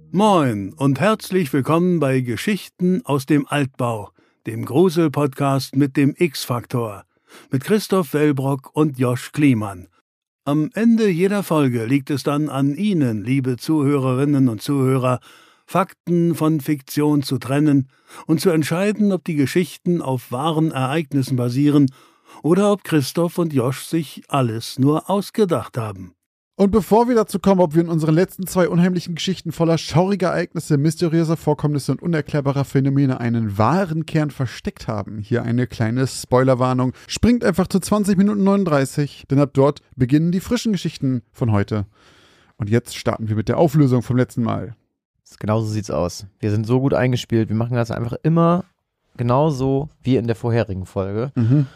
Moin und herzlich willkommen bei Geschichten aus dem Altbau, dem Grusel-Podcast mit dem X-Faktor, mit Christoph Wellbrock und Josh Kliemann. Am Ende jeder Folge liegt es dann an Ihnen, liebe Zuhörerinnen und Zuhörer, Fakten von Fiktion zu trennen und zu entscheiden, ob die Geschichten auf wahren Ereignissen basieren oder ob Christoph und Josh sich alles nur ausgedacht haben. Und bevor wir dazu kommen, ob wir in unseren letzten 2 unheimlichen Geschichten voller schauriger Ereignisse, mysteriöser Vorkommnisse und unerklärbarer Phänomene einen wahren Kern versteckt haben, hier eine kleine Spoilerwarnung. Springt einfach zu 20 Minuten 39, denn ab dort beginnen die frischen Geschichten von heute. Und jetzt starten wir mit der Auflösung vom letzten Mal. Genauso sieht's aus. Wir sind so gut eingespielt, wir machen das einfach immer genauso wie in der vorherigen Folge.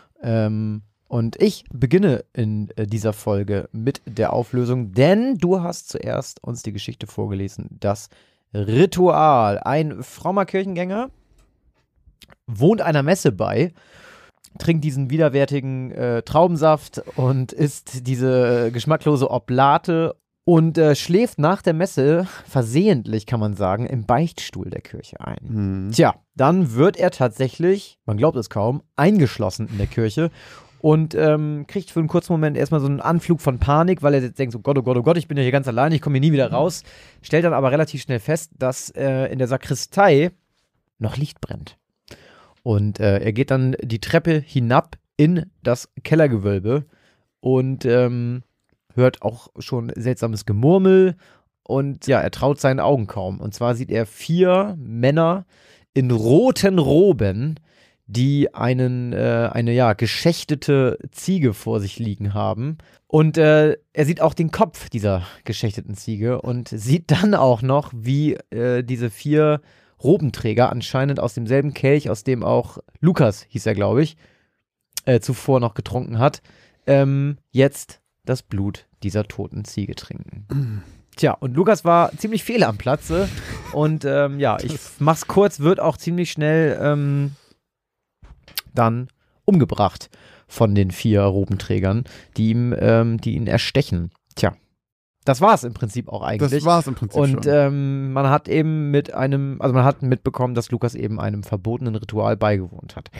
Und ich beginne in dieser Folge mit der Auflösung, denn du hast zuerst uns die Geschichte vorgelesen. Das Ritual. Ein frommer Kirchengänger wohnt einer Messe bei, trinkt diesen widerwärtigen Traubensaft und isst diese geschmacklose Oblate und schläft nach der Messe, versehentlich kann man sagen, im Beichtstuhl der Kirche ein. Tja, dann wird er tatsächlich, man glaubt es kaum, eingeschlossen in der Kirche. Und kriegt für einen kurzen Moment erstmal so einen Anflug von Panik, weil er jetzt denkt so, oh Gott, ich bin ja hier ganz alleine, ich komme hier nie wieder raus. Stellt dann aber relativ schnell fest, dass in der Sakristei noch Licht brennt. Und er geht dann die Treppe hinab in das Kellergewölbe und hört auch schon seltsames Gemurmel. Und ja, er traut seinen Augen kaum. Und zwar sieht er 4 Männer in roten Roben, die eine geschächtete Ziege vor sich liegen haben. Und er sieht auch den Kopf dieser geschächteten Ziege und sieht dann auch noch, wie diese 4 Robenträger anscheinend aus demselben Kelch, aus dem auch Lukas, hieß er, glaube ich, zuvor noch getrunken hat, jetzt das Blut dieser toten Ziege trinken. Tja, und Lukas war ziemlich fehl am Platze und ich mach's kurz, wird auch ziemlich schnell dann umgebracht von den 4 Robenträgern, die ihn erstechen. Tja, das war es im Prinzip auch eigentlich. Das war es im Prinzip und, schon. Und man hat eben man hat mitbekommen, dass Lukas eben einem verbotenen Ritual beigewohnt hat.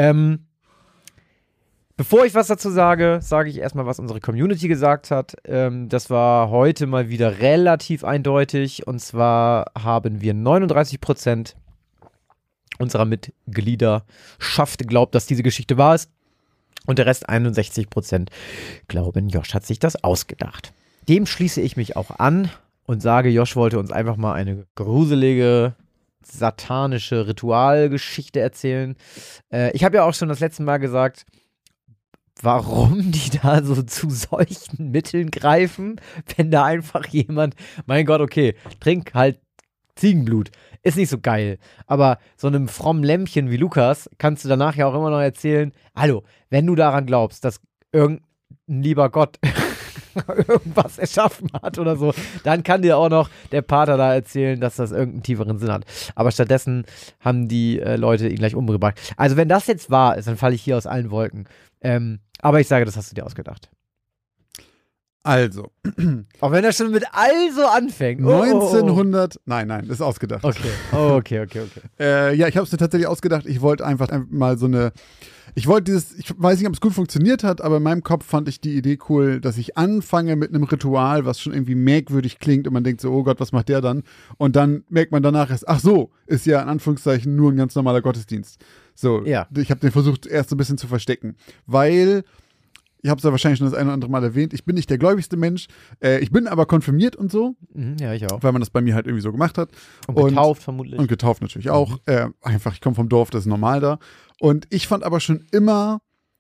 Bevor ich was dazu sage, sage ich erstmal, was unsere Community gesagt hat. Das war heute mal wieder relativ eindeutig. Und zwar haben wir 39% unserer Mitgliederschaft glaubt, dass diese Geschichte wahr ist. Und der Rest 61% glauben, Josh hat sich das ausgedacht. Dem schließe ich mich auch an und sage, Josh wollte uns einfach mal eine gruselige, satanische Ritualgeschichte erzählen. Ich habe ja auch schon das letzte Mal gesagt, warum die da so zu solchen Mitteln greifen, wenn da einfach jemand, mein Gott, okay, trink halt Ziegenblut. Ist nicht so geil. Aber so einem frommen Lämmchen wie Lukas kannst du danach ja auch immer noch erzählen, hallo, wenn du daran glaubst, dass irgendein lieber Gott irgendwas erschaffen hat oder so, dann kann dir auch noch der Pater da erzählen, dass das irgendeinen tieferen Sinn hat. Aber stattdessen haben die Leute ihn gleich umgebracht. Also wenn das jetzt wahr ist, dann falle ich hier aus allen Wolken. Aber ich sage, das hast du dir ausgedacht. Also. Auch wenn er schon mit also anfängt. 1900. Nein, das ist ausgedacht. Okay. Okay. Ja, ich habe es mir tatsächlich ausgedacht. Ich wollte einfach mal so eine. Ich weiß nicht, ob es gut funktioniert hat, aber in meinem Kopf fand ich die Idee cool, dass ich anfange mit einem Ritual, was schon irgendwie merkwürdig klingt und man denkt so, oh Gott, was macht der dann? Und dann merkt man danach erst, ach so, ist ja in Anführungszeichen nur ein ganz normaler Gottesdienst. So, ja. Ich habe den versucht erst so ein bisschen zu verstecken, weil ich habe es ja wahrscheinlich schon das eine oder andere Mal erwähnt, ich bin nicht der gläubigste Mensch, ich bin aber konfirmiert und so. Ja, ich auch. Weil man das bei mir halt irgendwie so gemacht hat. Und getauft vermutlich. Und getauft natürlich auch. Einfach, ich komme vom Dorf, das ist normal da. Und ich fand aber schon immer,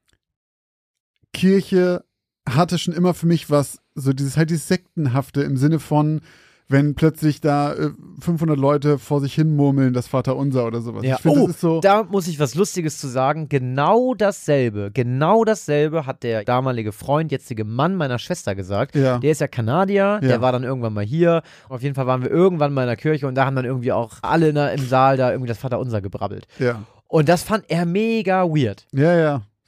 Kirche hatte schon immer für mich was, so dieses Sektenhafte im Sinne von, wenn plötzlich da 500 Leute vor sich hin murmeln, das Vaterunser oder sowas. Ja. Ich find, das ist so, da muss ich was Lustiges zu sagen. Genau dasselbe hat der damalige Freund, jetzige Mann meiner Schwester gesagt. Ja. Der ist ja Kanadier, der war dann irgendwann mal hier. Auf jeden Fall waren wir irgendwann mal in der Kirche und da haben dann irgendwie auch alle im Saal da irgendwie das Vaterunser gebrabbelt. Ja. Und das fand er mega weird. Ja.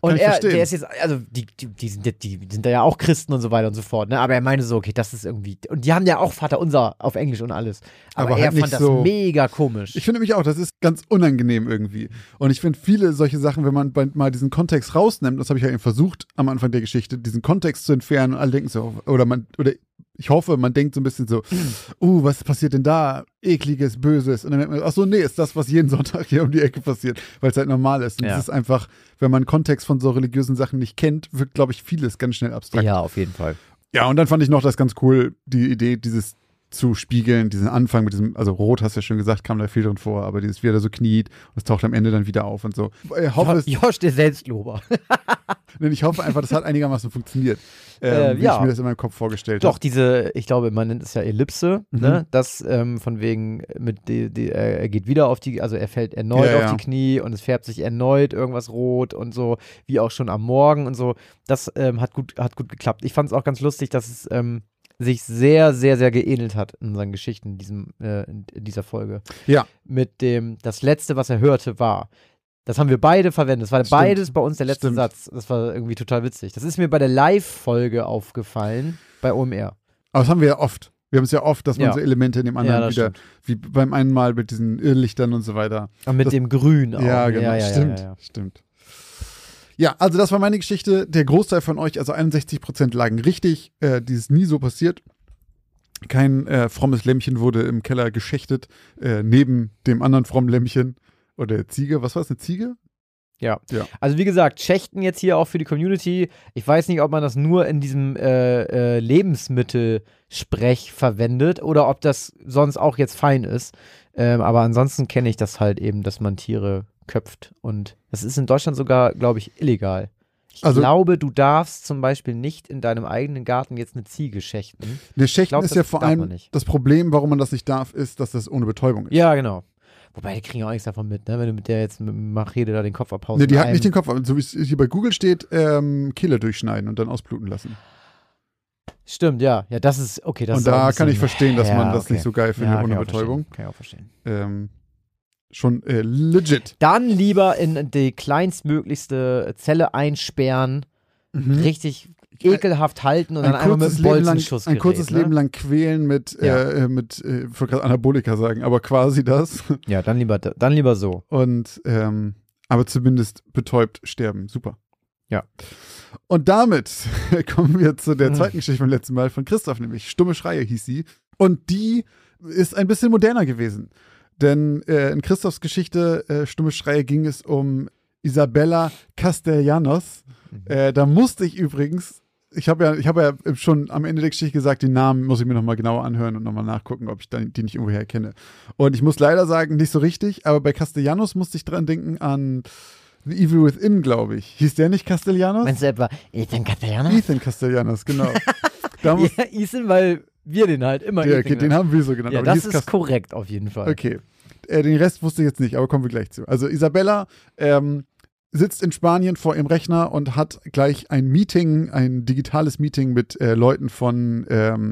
Und ich verstehen. der ist jetzt, also die sind da ja auch Christen und so weiter und so fort, ne? Aber er meinte so, okay, das ist irgendwie, und die haben ja auch Vaterunser auf Englisch und alles. Aber Aber er halt nicht fand das so- mega komisch. Ich finde nämlich auch, das ist ganz unangenehm irgendwie. Und ich finde viele solche Sachen, wenn man mal diesen Kontext rausnimmt, das habe ich ja eben versucht am Anfang der Geschichte, diesen Kontext zu entfernen und alle denken so, oder ich hoffe, man denkt so ein bisschen so, was passiert denn da? Ekliges, Böses. Und dann denkt man, ach so, nee, ist das, was jeden Sonntag hier um die Ecke passiert, weil es halt normal ist. Und Ja. es ist einfach, wenn man Kontext von so religiösen Sachen nicht kennt, wirkt, glaube ich, vieles ganz schnell abstrakt. Ja, auf jeden Fall. Ja, und dann fand ich noch das ganz cool, die Idee, dieses zu spiegeln, diesen Anfang mit diesem, also Rot hast du ja schon gesagt, kam da viel drin vor, aber dieses, wie er da so kniet und es taucht am Ende dann wieder auf und so. Ich hoffe, Josh, der Selbstlober. ich hoffe einfach, das hat einigermaßen funktioniert, wie ja. ich mir das in meinem Kopf vorgestellt Doch, habe. ich glaube, man nennt es ja Ellipse, ne? Das von wegen, er geht wieder auf die, also er fällt erneut Ja, auf ja. die Knie und es färbt sich erneut irgendwas rot und so, wie auch schon am Morgen und so. Das hat gut geklappt. Ich fand es auch ganz lustig, dass es sich sehr, sehr, sehr geähnelt hat in seinen Geschichten in dieser Folge. Ja. Mit das Letzte, was er hörte, war. Das haben wir beide verwendet. Das war Stimmt. beides bei uns der letzte Stimmt. Satz. Das war irgendwie total witzig. Das ist mir bei der Live-Folge aufgefallen, bei OMR. Aber das haben wir ja oft. Wir haben es ja oft, dass man Ja. so Elemente in dem anderen das wieder, stimmt. wie beim einen Mal mit diesen Irrlichtern und so weiter. Und mit Das- dem Grün auch. Ja, genau, stimmt. Ja, also das war meine Geschichte. Der Großteil von euch, also 61% lagen richtig. Die ist nie so passiert. Kein frommes Lämmchen wurde im Keller geschächtet, neben dem anderen frommen Lämmchen oder Ziege. Was war es, eine Ziege? Ja. Ja. Also wie gesagt, Schächten jetzt hier auch für die Community. Ich weiß nicht, ob man das nur in diesem Lebensmittelsprech verwendet oder ob das sonst auch jetzt fein ist. Aber ansonsten kenne ich das halt eben, dass man Tiere köpft. Und das ist in Deutschland sogar, glaube ich, illegal. Ich Also- glaube, du darfst zum Beispiel nicht in deinem eigenen Garten jetzt eine Ziege schächten. Der Schächten glaub, ist das ja vor darf man allem nicht. das Problem, warum man das nicht darf, ist, dass das ohne Betäubung ist. Ja, genau. Wobei, die kriegen auch nichts davon mit, ne? Wenn du mit der jetzt mit dem Machete da den Kopf abhaust. Nee, die in hat einem- nicht den Kopf, so wie es hier bei Google steht, Kehle durchschneiden und dann ausbluten lassen. Stimmt, ja. Ja, das ist, okay. Das Und ist auch ein da kann bisschen- ich verstehen, dass ja, man das okay. nicht so geil findet Ja, ohne kann ich auch Betäubung. verstehen. Kann ich auch verstehen. Schon legit. Dann lieber in die kleinstmöglichste Zelle einsperren, richtig ekelhaft halten und dann einfach mit einem Bolzenschuss ein kurzes Leben lang quälen mit, Ja. ich wollte gerade Anabolika sagen, aber quasi das. Ja, dann lieber so. Und aber zumindest betäubt sterben. Super. Ja. Und damit kommen wir zu der zweiten Geschichte vom letzten Mal von Christoph, nämlich Stumme Schreie hieß sie. Und die ist ein bisschen moderner gewesen. Denn in Christophs Geschichte Stumme Schreie ging es um Isabella Castellanos. Da musste ich übrigens, ich habe ja schon am Ende der Geschichte gesagt, den Namen muss ich mir nochmal genauer anhören und nochmal nachgucken, ob ich die nicht irgendwoher erkenne. Und ich muss leider sagen, nicht so richtig, aber bei Castellanos musste ich dran denken an The Evil Within, glaube ich. Hieß der nicht Castellanos? Meinst du etwa Ethan Castellanos? Ethan Castellanos, genau. Da muss, Ja, Ethan, weil wir den halt immer ja, Ethan okay, den haben wir so genannt. Ja, aber das hieß ist korrekt auf jeden Fall. Okay. Den Rest wusste ich jetzt nicht, aber kommen wir gleich zu. Also Isabella sitzt in Spanien vor ihrem Rechner und hat gleich ein Meeting, ein digitales Meeting mit Leuten von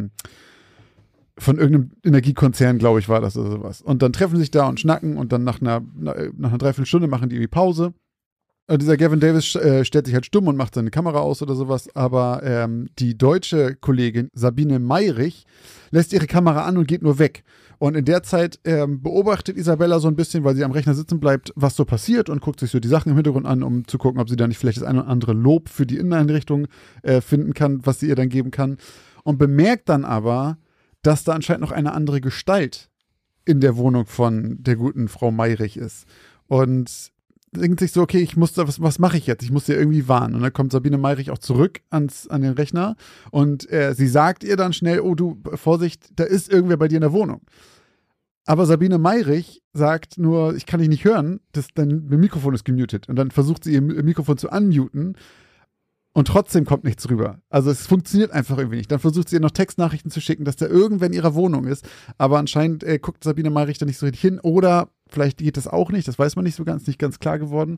irgendeinem Energiekonzern, glaube ich, war das oder sowas. Und dann treffen sie sich da und schnacken und dann nach einer Dreiviertelstunde machen die irgendwie Pause. Dieser Gavin Davis stellt sich halt stumm und macht seine Kamera aus oder sowas, aber die deutsche Kollegin Sabine Meyrich lässt ihre Kamera an und geht nur weg. Und in der Zeit beobachtet Isabella so ein bisschen, weil sie am Rechner sitzen bleibt, was so passiert und guckt sich so die Sachen im Hintergrund an, um zu gucken, ob sie da nicht vielleicht das eine oder andere Lob für die Inneneinrichtung finden kann, was sie ihr dann geben kann. Und bemerkt dann aber, dass da anscheinend noch eine andere Gestalt in der Wohnung von der guten Frau Meyrich ist. Und denkt sich so, okay, ich muss da, was mache ich jetzt? Ich muss sie irgendwie warnen. Und dann kommt Sabine Meyrich auch zurück an den Rechner und sie sagt ihr dann schnell, oh du, Vorsicht, da ist irgendwer bei dir in der Wohnung. Aber Sabine Meyrich sagt nur, ich kann dich nicht hören, dein Mikrofon ist gemutet. Und dann versucht sie ihr Mikrofon zu unmuten und trotzdem kommt nichts rüber. Also es funktioniert einfach irgendwie nicht. Dann versucht sie ihr noch Textnachrichten zu schicken, dass da irgendwer in ihrer Wohnung ist. Aber anscheinend guckt Sabine Meyrich da nicht so richtig hin. Oder vielleicht geht das auch nicht, das weiß man nicht ganz klar geworden.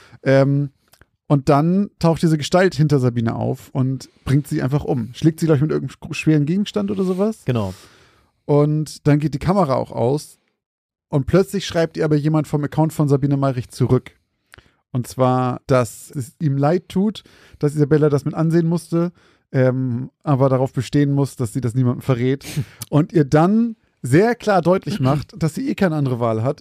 Und dann taucht diese Gestalt hinter Sabine auf und bringt sie einfach um. Schlägt sie, glaube ich, mit irgendeinem schweren Gegenstand oder sowas. Genau. Und dann geht die Kamera auch aus. Und plötzlich schreibt ihr aber jemand vom Account von Sabine Meyrich zurück. Und zwar, dass es ihm leid tut, dass Isabella das mit ansehen musste, aber darauf bestehen muss, dass sie das niemandem verrät. Und ihr dann sehr klar deutlich macht, dass sie keine andere Wahl hat.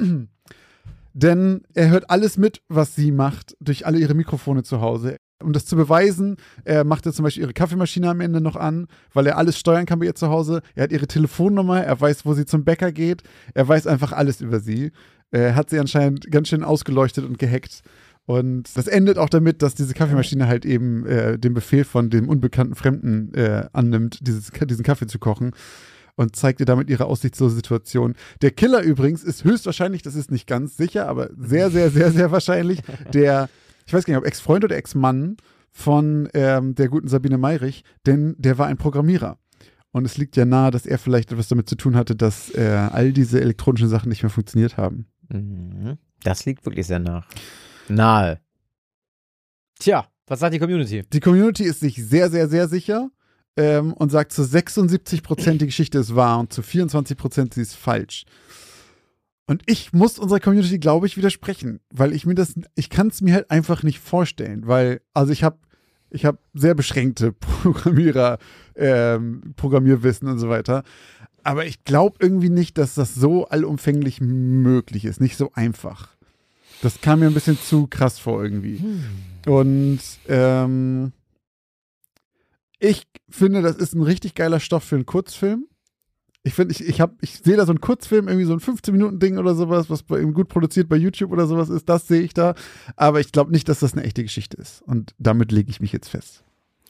Denn er hört alles mit, was sie macht, durch alle ihre Mikrofone zu Hause. Um das zu beweisen, macht er zum Beispiel ihre Kaffeemaschine am Ende noch an, weil er alles steuern kann bei ihr zu Hause. Er hat ihre Telefonnummer, er weiß, wo sie zum Bäcker geht. Er weiß einfach alles über sie. Er hat sie anscheinend ganz schön ausgeleuchtet und gehackt. Und das endet auch damit, dass diese Kaffeemaschine halt eben den Befehl von dem unbekannten Fremden annimmt, diesen Kaffee zu kochen. Und zeigt ihr damit ihre aussichtslose Situation. Der Killer übrigens ist höchstwahrscheinlich, das ist nicht ganz sicher, aber sehr, sehr, sehr, sehr wahrscheinlich, ich weiß gar nicht, ob Ex-Freund oder Ex-Mann von der guten Sabine Meirich, denn der war ein Programmierer. Und es liegt ja nahe, dass er vielleicht etwas damit zu tun hatte, dass all diese elektronischen Sachen nicht mehr funktioniert haben. Das liegt wirklich sehr nahe. Tja, was sagt die Community? Die Community ist sich sehr, sehr, sehr sicher. Und sagt zu 76% die Geschichte ist wahr und zu 24% sie ist falsch. Und ich muss unserer Community, glaube ich, widersprechen, weil ich kann es mir halt einfach nicht vorstellen, weil, also ich habe sehr beschränkte Programmierwissen und so weiter, aber ich glaube irgendwie nicht, dass das so allumfänglich möglich ist, nicht so einfach. Das kam mir ein bisschen zu krass vor irgendwie. Und ich finde, das ist ein richtig geiler Stoff für einen Kurzfilm. Ich finde, ich sehe da so einen Kurzfilm, irgendwie so ein 15-Minuten-Ding oder sowas, was gut produziert bei YouTube oder sowas ist, das sehe ich da. Aber ich glaube nicht, dass das eine echte Geschichte ist. Und damit lege ich mich jetzt fest.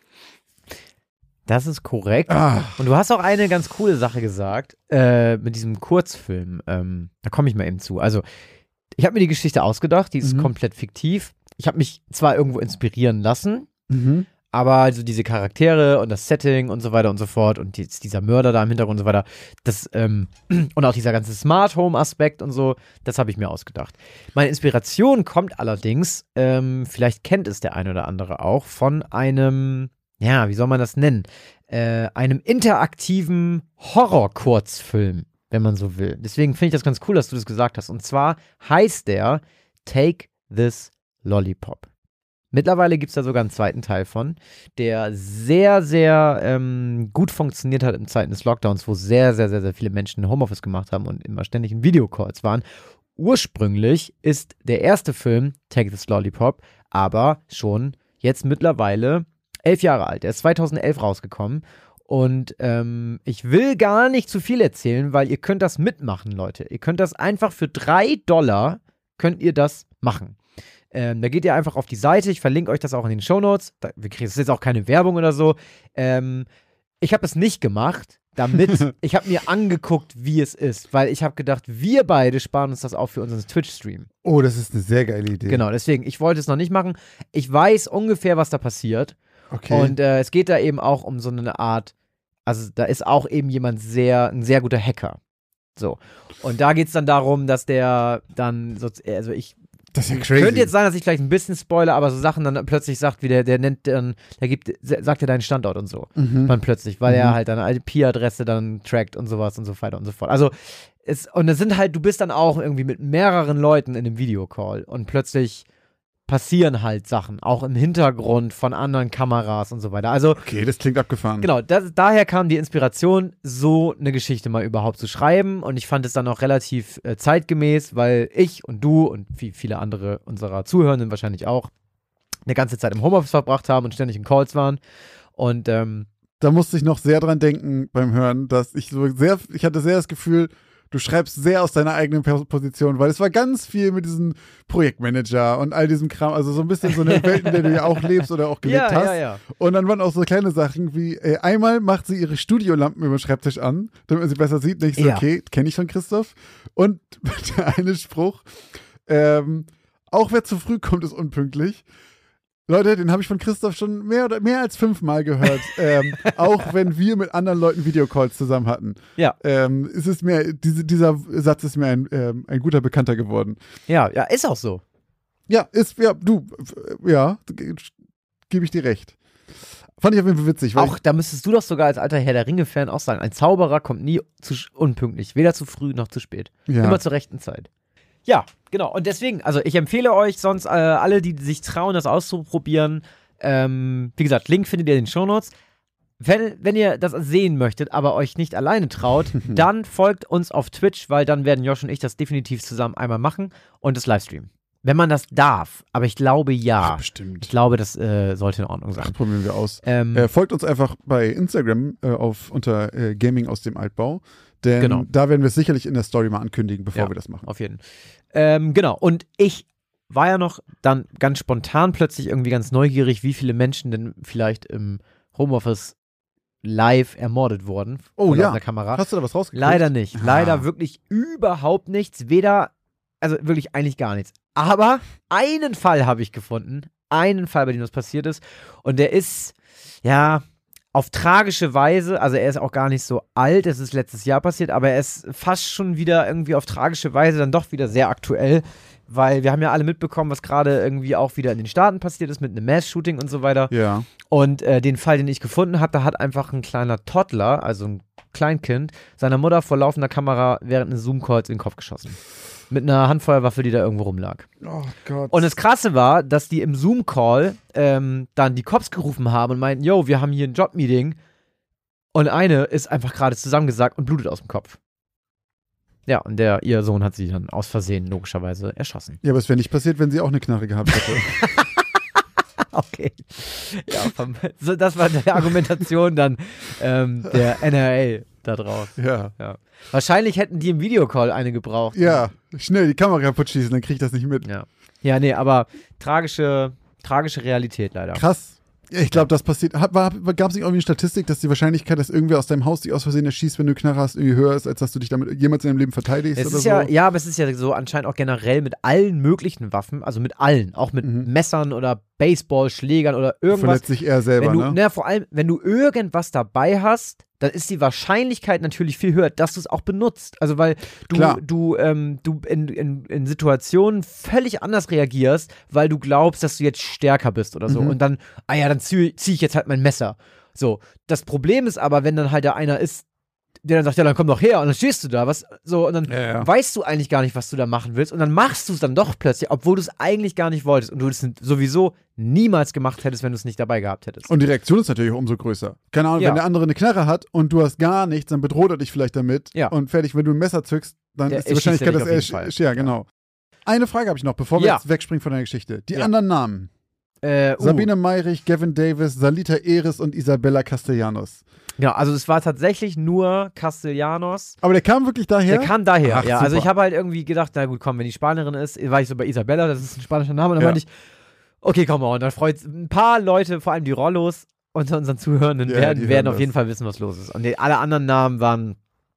Das ist korrekt. Und du hast auch eine ganz coole Sache gesagt, mit diesem Kurzfilm. Da komme ich mal eben zu. Also, ich habe mir die Geschichte ausgedacht, die ist komplett fiktiv. Ich habe mich zwar irgendwo inspirieren lassen, aber also diese Charaktere und das Setting und so weiter und so fort und dieser Mörder da im Hintergrund und so weiter, und auch dieser ganze Smart Home Aspekt und so, das habe ich mir ausgedacht. Meine Inspiration kommt allerdings, vielleicht kennt es der eine oder andere auch, von einem, ja, wie soll man das nennen, einem interaktiven Horror-Kurzfilm, wenn man so will. Deswegen finde ich das ganz cool, dass du das gesagt hast. Und zwar heißt der Take This Lollipop. Mittlerweile gibt es da sogar einen zweiten Teil von, der sehr, sehr gut funktioniert hat in Zeiten des Lockdowns, wo sehr, sehr, sehr, sehr viele Menschen Homeoffice gemacht haben und immer ständig in Videocalls waren. Ursprünglich ist der erste Film, Take This Lollipop, aber schon jetzt mittlerweile 11 Jahre alt. Er ist 2011 rausgekommen. Und ich will gar nicht zu viel erzählen, weil ihr könnt das mitmachen, Leute. Ihr könnt das einfach für $3 könnt ihr das machen. Da geht ihr einfach auf die Seite, ich verlinke euch das auch in den Shownotes. Das ist jetzt auch keine Werbung oder so. Ich habe es nicht gemacht, damit ich habe mir angeguckt, wie es ist, weil ich habe gedacht, wir beide sparen uns das auch für unseren Twitch-Stream. Oh, das ist eine sehr geile Idee. Genau, deswegen, ich wollte es noch nicht machen. Ich weiß ungefähr, was da passiert. Okay. Und es geht da eben auch um so eine Art, also da ist auch eben ein sehr guter Hacker. So. Und da geht es dann darum, dass der dann, also ich das ist ja crazy. Könnte jetzt sein, dass ich vielleicht ein bisschen spoilere, aber so Sachen dann plötzlich sagt, wie der nennt dann, sagt er deinen Standort und so. Dann plötzlich, weil er halt deine IP-Adresse dann trackt und sowas und so weiter und so fort. Also, es sind halt, du bist dann auch irgendwie mit mehreren Leuten in einem Videocall und plötzlich passieren halt Sachen, auch im Hintergrund von anderen Kameras und so weiter. Also, okay, das klingt abgefahren. Genau, daher kam die Inspiration, so eine Geschichte mal überhaupt zu schreiben und ich fand es dann auch relativ zeitgemäß, weil ich und du und viele andere unserer Zuhörenden wahrscheinlich auch eine ganze Zeit im Homeoffice verbracht haben und ständig in Calls waren und da musste ich noch sehr dran denken beim Hören, dass ich hatte sehr das Gefühl, du schreibst sehr aus deiner eigenen Position, weil es war ganz viel mit diesem Projektmanager und all diesem Kram, also so ein bisschen so eine Welt, in der du ja auch lebst oder auch gelebt hast. Ja. Und dann waren auch so kleine Sachen wie, einmal macht sie ihre Studiolampen über den Schreibtisch an, damit man sie besser sieht. Und ich so, okay, kenne ich von Christoph. Und der eine Spruch, auch wer zu früh kommt, ist unpünktlich. Leute, den habe ich von Christoph schon mehr als 5-mal gehört. Auch wenn wir mit anderen Leuten Videocalls zusammen hatten. Ja. Es ist mir, dieser Satz ist mir ein guter Bekannter geworden. Ja, ist auch so. Ja, gebe ich dir recht. Fand ich auf jeden Fall witzig. Weil auch, da müsstest du doch sogar als alter Herr der Ringe-Fan auch sagen, ein Zauberer kommt nie unpünktlich. Weder zu früh noch zu spät. Ja. Immer zur rechten Zeit. Ja, genau. Und deswegen, also ich empfehle euch sonst alle, die sich trauen, das auszuprobieren, wie gesagt, Link findet ihr in den Shownotes. Wenn ihr das sehen möchtet, aber euch nicht alleine traut, dann folgt uns auf Twitch, weil dann werden Josh und ich das definitiv zusammen einmal machen und das Livestreamen. Wenn man das darf, aber ich glaube ja. Ach, bestimmt. Ich glaube, das sollte in Ordnung sein. Das probieren wir aus. Folgt uns einfach bei Instagram unter Gaming aus dem Altbau, denn da werden wir es sicherlich in der Story mal ankündigen, bevor wir das machen. Auf jeden Fall. Genau, und ich war ja noch dann ganz spontan plötzlich irgendwie ganz neugierig, wie viele Menschen denn vielleicht im Homeoffice live ermordet wurden. Oh ja, der Kamera. Hast du da was rausgekriegt? Leider nicht. Leider wirklich überhaupt nichts. Also wirklich eigentlich gar nichts. Aber einen Fall habe ich gefunden. Einen Fall, bei dem das passiert ist. Und der ist, ja, auf tragische Weise, also er ist auch gar nicht so alt, es ist letztes Jahr passiert, aber er ist fast schon wieder irgendwie auf tragische Weise dann doch wieder sehr aktuell. Weil wir haben ja alle mitbekommen, was gerade irgendwie auch wieder in den Staaten passiert ist mit einem Mass-Shooting und so weiter. Ja. Und den Fall, den ich gefunden habe, da hat einfach ein kleiner Toddler, also ein Kleinkind, seiner Mutter vor laufender Kamera während eines Zoom-Calls in den Kopf geschossen. Mit einer Handfeuerwaffe, die da irgendwo rumlag. Oh Gott. Und das Krasse war, dass die im Zoom-Call dann die Cops gerufen haben und meinten, yo, wir haben hier ein Job-Meeting. Und eine ist einfach gerade zusammengesackt und blutet aus dem Kopf. Ja, und ihr Sohn hat sie dann aus Versehen logischerweise erschossen. Ja, aber es wäre nicht passiert, wenn sie auch eine Knarre gehabt hätte. Okay. Ja, das war die Argumentation dann der NRA da drauf. Ja. Wahrscheinlich hätten die im Videocall eine gebraucht. Ja, schnell die Kamera kaputt schießen, dann krieg ich das nicht mit. Ja, nee, aber tragische Realität leider. Krass. Ja, ich glaube, das passiert. Gab es nicht irgendwie eine Statistik, dass die Wahrscheinlichkeit, dass irgendwer aus deinem Haus dich aus Versehen erschießt, wenn du eine Knarre hast, irgendwie höher ist, als dass du dich damit jemals in deinem Leben verteidigst oder so? Ja, aber es ist ja so anscheinend auch generell mit allen möglichen Waffen, also mit allen, auch mit Messern oder Baseballschlägern oder irgendwas. Verletzt sich eher selber, ne? Vor allem, wenn du irgendwas dabei hast, dann ist die Wahrscheinlichkeit natürlich viel höher, dass du es auch benutzt. Also weil du in Situationen völlig anders reagierst, weil du glaubst, dass du jetzt stärker bist oder so. Und dann, dann zieh ich jetzt halt mein Messer. So, das Problem ist aber, wenn dann halt da einer ist, der dann sagt, ja, dann komm doch her und dann stehst du da, und dann weißt du eigentlich gar nicht, was du da machen willst und dann machst du es dann doch plötzlich, obwohl du es eigentlich gar nicht wolltest und du es sowieso niemals gemacht hättest, wenn du es nicht dabei gehabt hättest. Und die Reaktion ist natürlich auch umso größer. Keine Ahnung, wenn der andere eine Knarre hat und du hast gar nichts, dann bedroht er dich vielleicht damit und fertig, wenn du ein Messer zückst, dann ist die Wahrscheinlichkeit, dass er ja, genau. Eine Frage habe ich noch, bevor wir jetzt wegspringen von der Geschichte. Die anderen Namen. Sabine Meirich, Gavin Davis, Salita Eris und Isabella Castellanos. Ja, also es war tatsächlich nur Castellanos. Aber der kam wirklich daher? Der kam daher, Ach, ja. super. Also ich habe halt irgendwie gedacht, na gut, komm, wenn die Spanierin ist, war ich so bei Isabella, das ist ein spanischer Name. Und dann meinte ich, okay, komm mal. Und dann freut ein paar Leute, vor allem die Rollos unter unseren Zuhörenden, werden auf jeden Fall wissen, was los ist. Und alle anderen Namen waren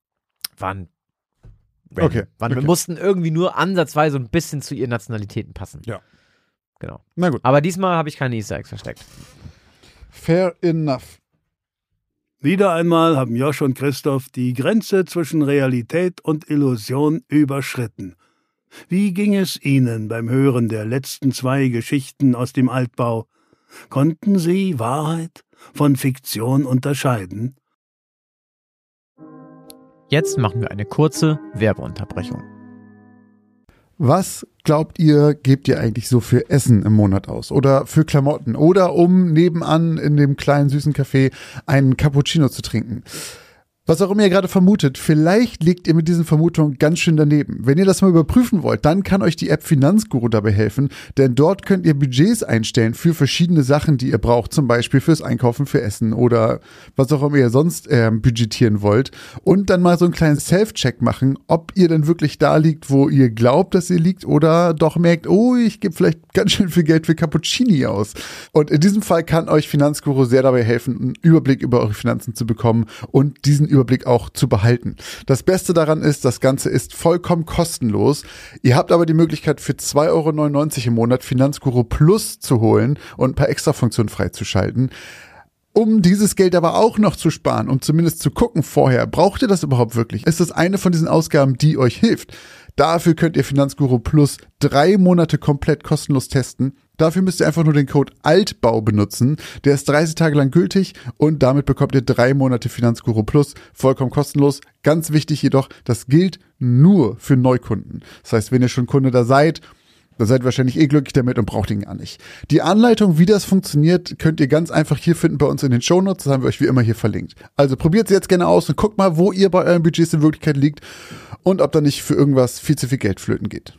okay. Wir mussten irgendwie nur ansatzweise ein bisschen zu ihren Nationalitäten passen. Ja. Genau. Na gut. Aber diesmal habe ich keine Easter Eggs versteckt. Fair enough. Wieder einmal haben Josh und Christoph die Grenze zwischen Realität und Illusion überschritten. Wie ging es Ihnen beim Hören der letzten 2 Geschichten aus dem Altbau? Konnten Sie Wahrheit von Fiktion unterscheiden? Jetzt machen wir eine kurze Werbeunterbrechung. Was glaubt ihr, gebt ihr eigentlich so für Essen im Monat aus? Oder für Klamotten? Oder um nebenan in dem kleinen süßen Café einen Cappuccino zu trinken? Was auch immer ihr gerade vermutet, vielleicht liegt ihr mit diesen Vermutungen ganz schön daneben. Wenn ihr das mal überprüfen wollt, dann kann euch die App Finanzguru dabei helfen, denn dort könnt ihr Budgets einstellen für verschiedene Sachen, die ihr braucht, zum Beispiel fürs Einkaufen, für Essen oder was auch immer ihr sonst budgetieren wollt und dann mal so einen kleinen Self-Check machen, ob ihr denn wirklich da liegt, wo ihr glaubt, dass ihr liegt oder doch merkt, oh, ich gebe vielleicht ganz schön viel Geld für Cappuccini aus. Und in diesem Fall kann euch Finanzguru sehr dabei helfen, einen Überblick über eure Finanzen zu bekommen und diesen Überblick auch zu behalten. Das Beste daran ist, das Ganze ist vollkommen kostenlos. Ihr habt aber die Möglichkeit für 2,99 € im Monat Finanzguru Plus zu holen und ein paar Extrafunktionen freizuschalten. Um dieses Geld aber auch noch zu sparen, um zumindest zu gucken vorher, braucht ihr das überhaupt wirklich? Ist das eine von diesen Ausgaben, die euch hilft? Dafür könnt ihr Finanzguru Plus 3 Monate komplett kostenlos testen. Dafür müsst ihr einfach nur den Code ALTBAU benutzen. Der ist 30 Tage lang gültig und damit bekommt ihr 3 Monate Finanzguru Plus vollkommen kostenlos. Ganz wichtig jedoch, das gilt nur für Neukunden. Das heißt, wenn ihr schon Kunde da seid, dann seid ihr wahrscheinlich glücklich damit und braucht ihn gar nicht. Die Anleitung, wie das funktioniert, könnt ihr ganz einfach hier finden bei uns in den Shownotes. Das haben wir euch wie immer hier verlinkt. Also probiert es jetzt gerne aus und guckt mal, wo ihr bei euren Budgets in Wirklichkeit liegt und ob da nicht für irgendwas viel zu viel Geld flöten geht.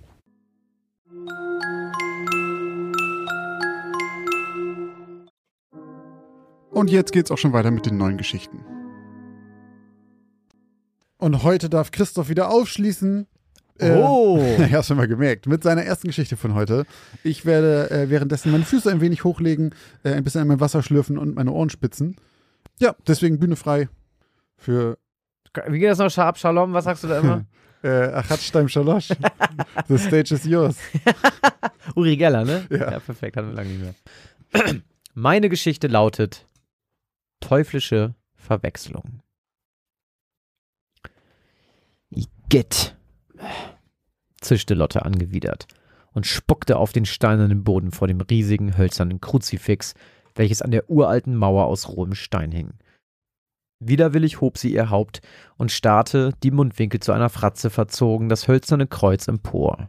Und jetzt geht's auch schon weiter mit den neuen Geschichten. Und heute darf Christoph wieder aufschließen. Hast du mal gemerkt. Mit seiner ersten Geschichte von heute. Ich werde währenddessen meine Füße ein wenig hochlegen, ein bisschen an mein Wasser schlürfen und meine Ohren spitzen. Ja, deswegen Bühne frei für... Wie geht das noch? Sharp, Shalom, was sagst du da immer? Achatstein Shalosh. The stage is yours. Uri Geller, ne? Ja. Perfekt, hatten wir lange nicht mehr. Meine Geschichte lautet teuflische Verwechslung. Igitt, zischte Lotte angewidert und spuckte auf den steinernen Boden vor dem riesigen hölzernen Kruzifix, welches an der uralten Mauer aus rohem Stein hing. Widerwillig hob sie ihr Haupt und starrte, die Mundwinkel zu einer Fratze verzogen, das hölzerne Kreuz empor.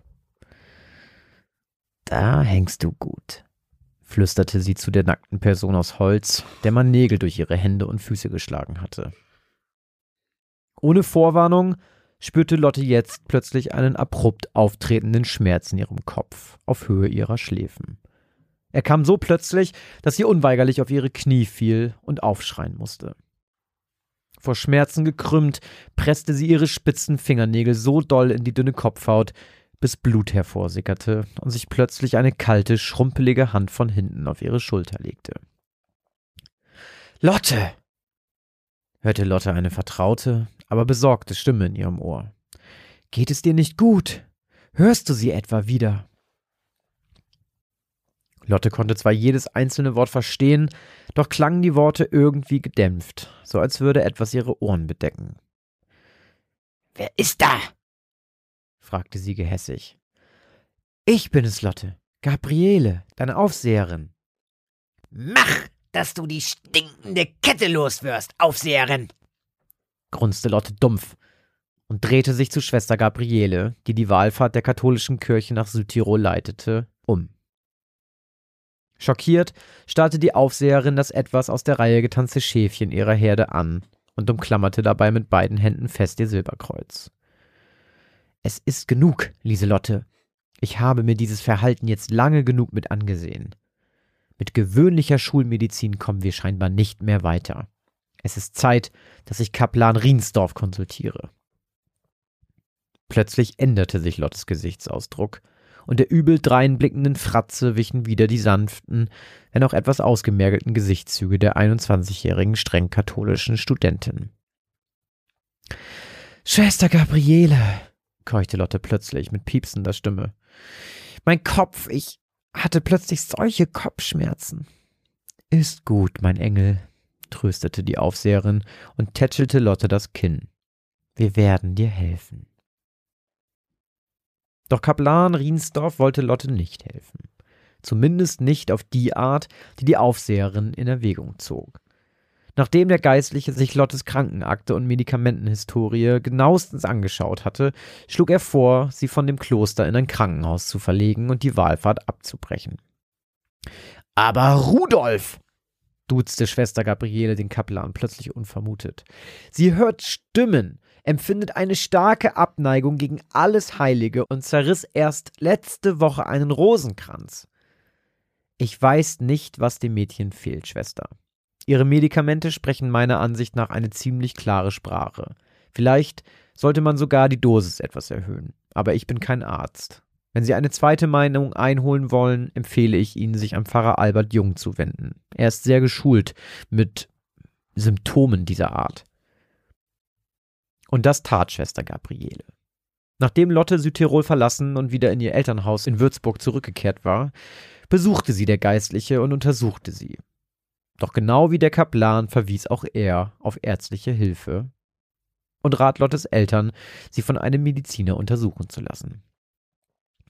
Da hängst du gut, flüsterte sie zu der nackten Person aus Holz, der man Nägel durch ihre Hände und Füße geschlagen hatte. Ohne Vorwarnung spürte Lotte jetzt plötzlich einen abrupt auftretenden Schmerz in ihrem Kopf, auf Höhe ihrer Schläfen. Er kam so plötzlich, dass sie unweigerlich auf ihre Knie fiel und aufschreien musste. Vor Schmerzen gekrümmt, presste sie ihre spitzen Fingernägel so doll in die dünne Kopfhaut, bis Blut hervorsickerte und sich plötzlich eine kalte, schrumpelige Hand von hinten auf ihre Schulter legte. »Lotte!« hörte Lotte eine vertraute, aber besorgte Stimme in ihrem Ohr. »Geht es dir nicht gut? Hörst du sie etwa wieder?« Lotte konnte zwar jedes einzelne Wort verstehen, doch klangen die Worte irgendwie gedämpft, so als würde etwas ihre Ohren bedecken. »Wer ist da?« fragte sie gehässig. »Ich bin es, Lotte. Gabriele, deine Aufseherin.« »Mach, dass du die stinkende Kette loswirst, Aufseherin!« grunzte Lotte dumpf und drehte sich zu Schwester Gabriele, die die Wallfahrt der katholischen Kirche nach Südtirol leitete, um. Schockiert starrte die Aufseherin das etwas aus der Reihe getanzte Schäfchen ihrer Herde an und umklammerte dabei mit beiden Händen fest ihr Silberkreuz. »Es ist genug, Lieselotte. Ich habe mir dieses Verhalten jetzt lange genug mit angesehen. Mit gewöhnlicher Schulmedizin kommen wir scheinbar nicht mehr weiter. Es ist Zeit, dass ich Kaplan Riensdorf konsultiere.« Plötzlich änderte sich Lottes Gesichtsausdruck, und der übel dreinblickenden Fratze wichen wieder die sanften, wenn auch etwas ausgemergelten Gesichtszüge der 21-jährigen streng katholischen Studentin. »Schwester Gabriele«, keuchte Lotte plötzlich mit piepsender Stimme. »Mein Kopf, ich hatte plötzlich solche Kopfschmerzen.« »Ist gut, mein Engel«, tröstete die Aufseherin und tätschelte Lotte das Kinn. »Wir werden dir helfen.« Doch Kaplan Riensdorf wollte Lotte nicht helfen. Zumindest nicht auf die Art, die die Aufseherin in Erwägung zog. Nachdem der Geistliche sich Lottes Krankenakte und Medikamentenhistorie genauestens angeschaut hatte, schlug er vor, sie von dem Kloster in ein Krankenhaus zu verlegen und die Wallfahrt abzubrechen. »Aber Rudolf«, duzte Schwester Gabriele den Kaplan plötzlich unvermutet. »Sie hört Stimmen, empfindet eine starke Abneigung gegen alles Heilige und zerriss erst letzte Woche einen Rosenkranz.« »Ich weiß nicht, was dem Mädchen fehlt, Schwester. Ihre Medikamente sprechen meiner Ansicht nach eine ziemlich klare Sprache. Vielleicht sollte man sogar die Dosis etwas erhöhen. Aber ich bin kein Arzt. Wenn Sie eine zweite Meinung einholen wollen, empfehle ich Ihnen, sich an Pfarrer Albert Jung zu wenden. Er ist sehr geschult mit Symptomen dieser Art.« Und das tat Schwester Gabriele. Nachdem Lotte Südtirol verlassen und wieder in ihr Elternhaus in Würzburg zurückgekehrt war, besuchte sie der Geistliche und untersuchte sie. Doch genau wie der Kaplan verwies auch er auf ärztliche Hilfe und rat Lottes Eltern, sie von einem Mediziner untersuchen zu lassen.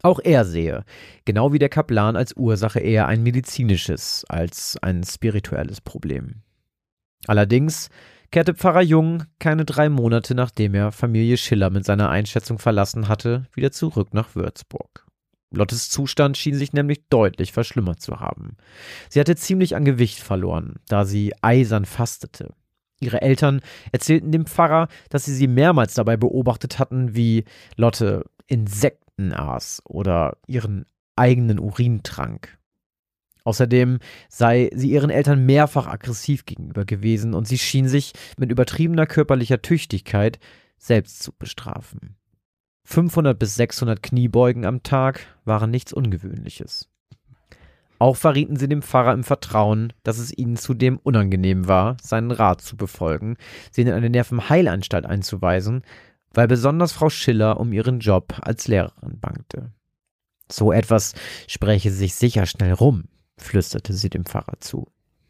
Auch er sehe, genau wie der Kaplan, als Ursache eher ein medizinisches als ein spirituelles Problem. Allerdings kehrte Pfarrer Jung keine 3 Monate, nachdem er Familie Schiller mit seiner Einschätzung verlassen hatte, wieder zurück nach Würzburg. Lottes Zustand schien sich nämlich deutlich verschlimmert zu haben. Sie hatte ziemlich an Gewicht verloren, da sie eisern fastete. Ihre Eltern erzählten dem Pfarrer, dass sie mehrmals dabei beobachtet hatten, wie Lotte Insekten aß oder ihren eigenen Urin trank. Außerdem sei sie ihren Eltern mehrfach aggressiv gegenüber gewesen und sie schien sich mit übertriebener körperlicher Tüchtigkeit selbst zu bestrafen. 500 bis 600 Kniebeugen am Tag waren nichts Ungewöhnliches. Auch verrieten sie dem Pfarrer im Vertrauen, dass es ihnen zudem unangenehm war, seinen Rat zu befolgen, sie in eine Nervenheilanstalt einzuweisen, weil besonders Frau Schiller um ihren Job als Lehrerin bangte. So etwas spräche sich sicher schnell rum, flüsterte sie dem Pfarrer zu.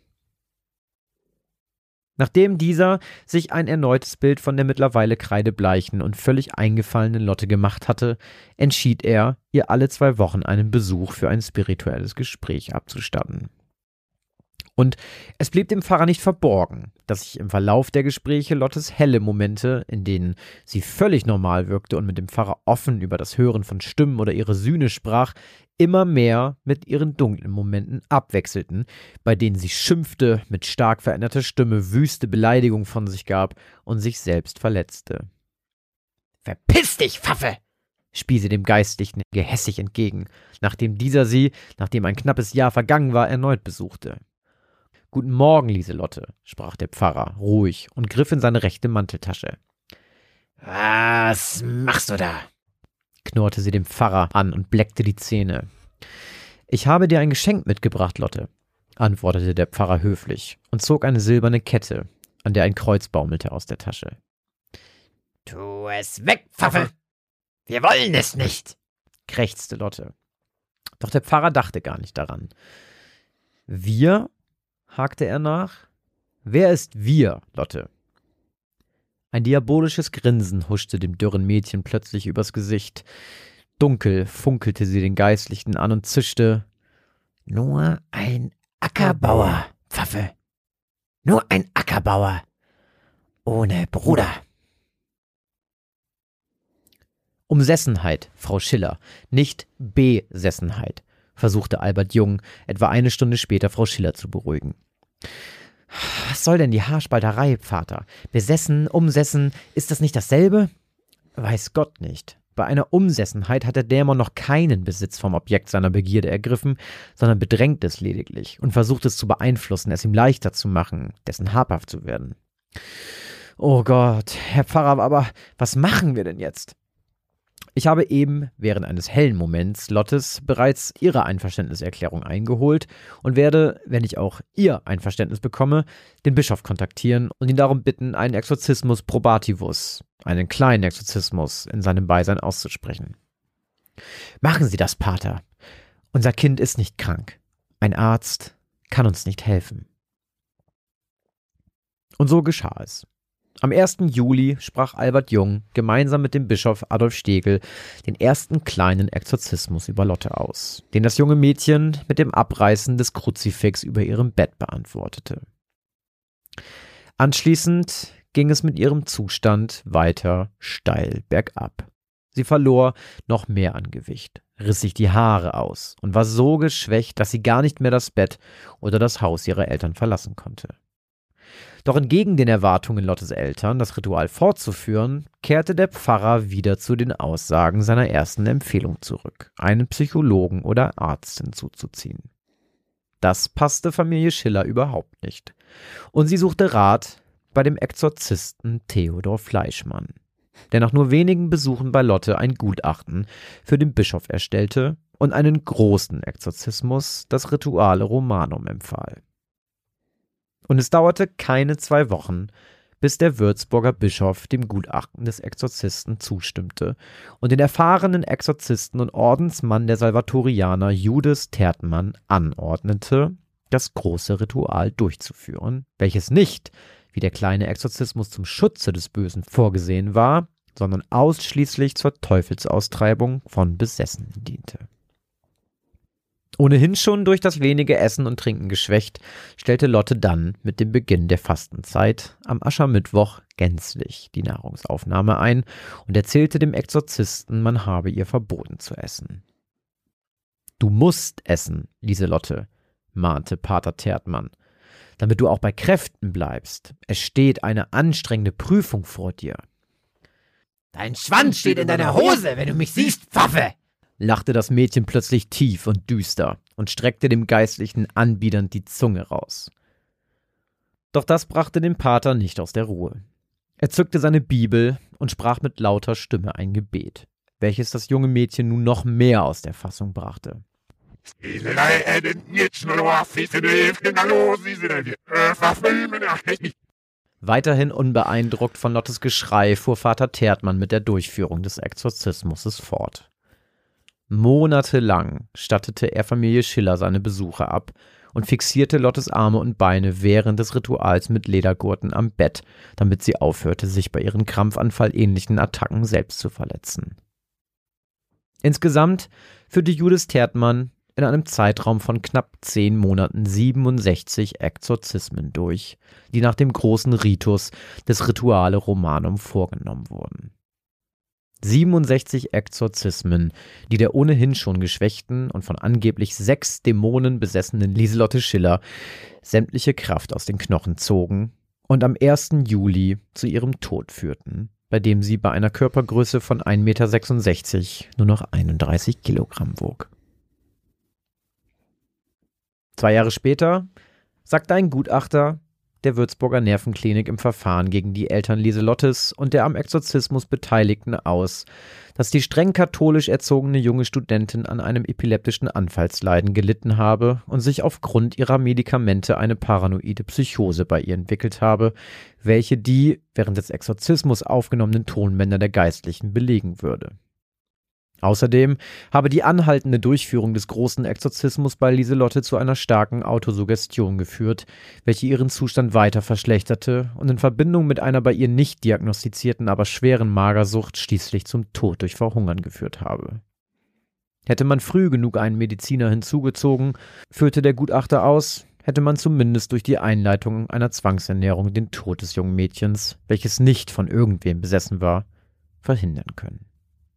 Nachdem dieser sich ein erneutes Bild von der mittlerweile kreidebleichen und völlig eingefallenen Lotte gemacht hatte, entschied er, ihr alle 2 Wochen einen Besuch für ein spirituelles Gespräch abzustatten. Und es blieb dem Pfarrer nicht verborgen, dass sich im Verlauf der Gespräche Lottes helle Momente, in denen sie völlig normal wirkte und mit dem Pfarrer offen über das Hören von Stimmen oder ihre Sühne sprach, immer mehr mit ihren dunklen Momenten abwechselten, bei denen sie schimpfte, mit stark veränderter Stimme wüste Beleidigungen von sich gab und sich selbst verletzte. »Verpiss dich, Pfaffe!« spie sie dem Geistlichen gehässig entgegen, nachdem dieser sie, nachdem ein knappes Jahr vergangen war, erneut besuchte. »Guten Morgen, Lieselotte«, sprach der Pfarrer ruhig und griff in seine rechte Manteltasche. »Was machst du da?« knurrte sie dem Pfarrer an und bleckte die Zähne. »Ich habe dir ein Geschenk mitgebracht, Lotte«, antwortete der Pfarrer höflich und zog eine silberne Kette, an der ein Kreuz baumelte, aus der Tasche. »Tu es weg, Pfaffe! Wir wollen es nicht«, krächzte Lotte. Doch der Pfarrer dachte gar nicht daran. »Wir?« hakte er nach. »Wer ist wir, Lotte?« Ein diabolisches Grinsen huschte dem dürren Mädchen plötzlich übers Gesicht. Dunkel funkelte sie den Geistlichen an und zischte: »Nur ein Ackerbauer, Pfaffe. Nur ein Ackerbauer. Ohne Bruder.« »Umsessenheit, Frau Schiller, nicht Besessenheit«, versuchte Albert Jung etwa 1 Stunde später Frau Schiller zu beruhigen. »Was soll denn die Haarspalterei, Vater? Besessen, umsessen, ist das nicht dasselbe?« »Weiß Gott nicht. Bei einer Umsessenheit hat der Dämon noch keinen Besitz vom Objekt seiner Begierde ergriffen, sondern bedrängt es lediglich und versucht es zu beeinflussen, es ihm leichter zu machen, dessen habhaft zu werden.« »Oh Gott, Herr Pfarrer, aber was machen wir denn jetzt?« Ich habe eben während eines hellen Moments Lottes bereits ihre Einverständniserklärung eingeholt und werde, wenn ich auch ihr Einverständnis bekomme, den Bischof kontaktieren und ihn darum bitten, einen Exorzismus probativus, einen kleinen Exorzismus, in seinem Beisein auszusprechen. »Machen Sie das, Pater. Unser Kind ist nicht krank. Ein Arzt kann uns nicht helfen.« Und so geschah es. Am 1. Juli sprach Albert Jung gemeinsam mit dem Bischof Adolf Stegel den ersten kleinen Exorzismus über Lotte aus, den das junge Mädchen mit dem Abreißen des Kruzifix über ihrem Bett beantwortete. Anschließend ging es mit ihrem Zustand weiter steil bergab. Sie verlor noch mehr an Gewicht, riss sich die Haare aus und war so geschwächt, dass sie gar nicht mehr das Bett oder das Haus ihrer Eltern verlassen konnte. Doch entgegen den Erwartungen Lottes Eltern, das Ritual fortzuführen, kehrte der Pfarrer wieder zu den Aussagen seiner ersten Empfehlung zurück, einen Psychologen oder Arzt hinzuzuziehen. Das passte Familie Schiller überhaupt nicht, und sie suchte Rat bei dem Exorzisten Theodor Fleischmann, der nach nur wenigen Besuchen bei Lotte ein Gutachten für den Bischof erstellte und einen großen Exorzismus, das Rituale Romanum, empfahl. Und es dauerte keine 2 Wochen, bis der Würzburger Bischof dem Gutachten des Exorzisten zustimmte und den erfahrenen Exorzisten und Ordensmann der Salvatorianer Judas Tertmann anordnete, das große Ritual durchzuführen, welches nicht, wie der kleine Exorzismus zum Schutze des Bösen vorgesehen war, sondern ausschließlich zur Teufelsaustreibung von Besessenen diente. Ohnehin schon durch das wenige Essen und Trinken geschwächt, stellte Lotte dann mit dem Beginn der Fastenzeit am Aschermittwoch gänzlich die Nahrungsaufnahme ein und erzählte dem Exorzisten, man habe ihr verboten zu essen. »Du musst essen, Lieselotte«, mahnte Pater Tertmann, »damit du auch bei Kräften bleibst. Es steht eine anstrengende Prüfung vor dir.« »Dein Schwanz steht in deiner Hose, wenn du mich siehst, Pfaffe!« lachte das Mädchen plötzlich tief und düster und streckte dem Geistlichen anbiedernd die Zunge raus. Doch das brachte den Pater nicht aus der Ruhe. Er zückte seine Bibel und sprach mit lauter Stimme ein Gebet, welches das junge Mädchen nun noch mehr aus der Fassung brachte. Weiterhin unbeeindruckt von Lottes Geschrei fuhr Vater Tertmann mit der Durchführung des Exorzismus fort. Monatelang stattete er Familie Schiller seine Besuche ab und fixierte Lottes Arme und Beine während des Rituals mit Ledergurten am Bett, damit sie aufhörte, sich bei ihren krampfanfallähnlichen Attacken selbst zu verletzen. Insgesamt führte Judith Tertmann in einem Zeitraum von knapp 10 Monaten 67 Exorzismen durch, die nach dem großen Ritus des Rituale Romanum vorgenommen wurden. 67 Exorzismen, die der ohnehin schon geschwächten und von angeblich 6 Dämonen besessenen Lieselotte Schiller sämtliche Kraft aus den Knochen zogen und am 1. Juli zu ihrem Tod führten, bei dem sie bei einer Körpergröße von 1,66 Meter nur noch 31 Kilogramm wog. 2 Jahre später sagte ein Gutachter der Würzburger Nervenklinik im Verfahren gegen die Eltern Lieselottes und der am Exorzismus Beteiligten aus, dass die streng katholisch erzogene junge Studentin an einem epileptischen Anfallsleiden gelitten habe und sich aufgrund ihrer Medikamente eine paranoide Psychose bei ihr entwickelt habe, welche die während des Exorzismus aufgenommenen Tonbänder der Geistlichen belegen würde. Außerdem habe die anhaltende Durchführung des großen Exorzismus bei Lieselotte zu einer starken Autosuggestion geführt, welche ihren Zustand weiter verschlechterte und in Verbindung mit einer bei ihr nicht diagnostizierten, aber schweren Magersucht schließlich zum Tod durch Verhungern geführt habe. Hätte man früh genug einen Mediziner hinzugezogen, führte der Gutachter aus, hätte man zumindest durch die Einleitung einer Zwangsernährung den Tod des jungen Mädchens, welches nicht von irgendwem besessen war, verhindern können.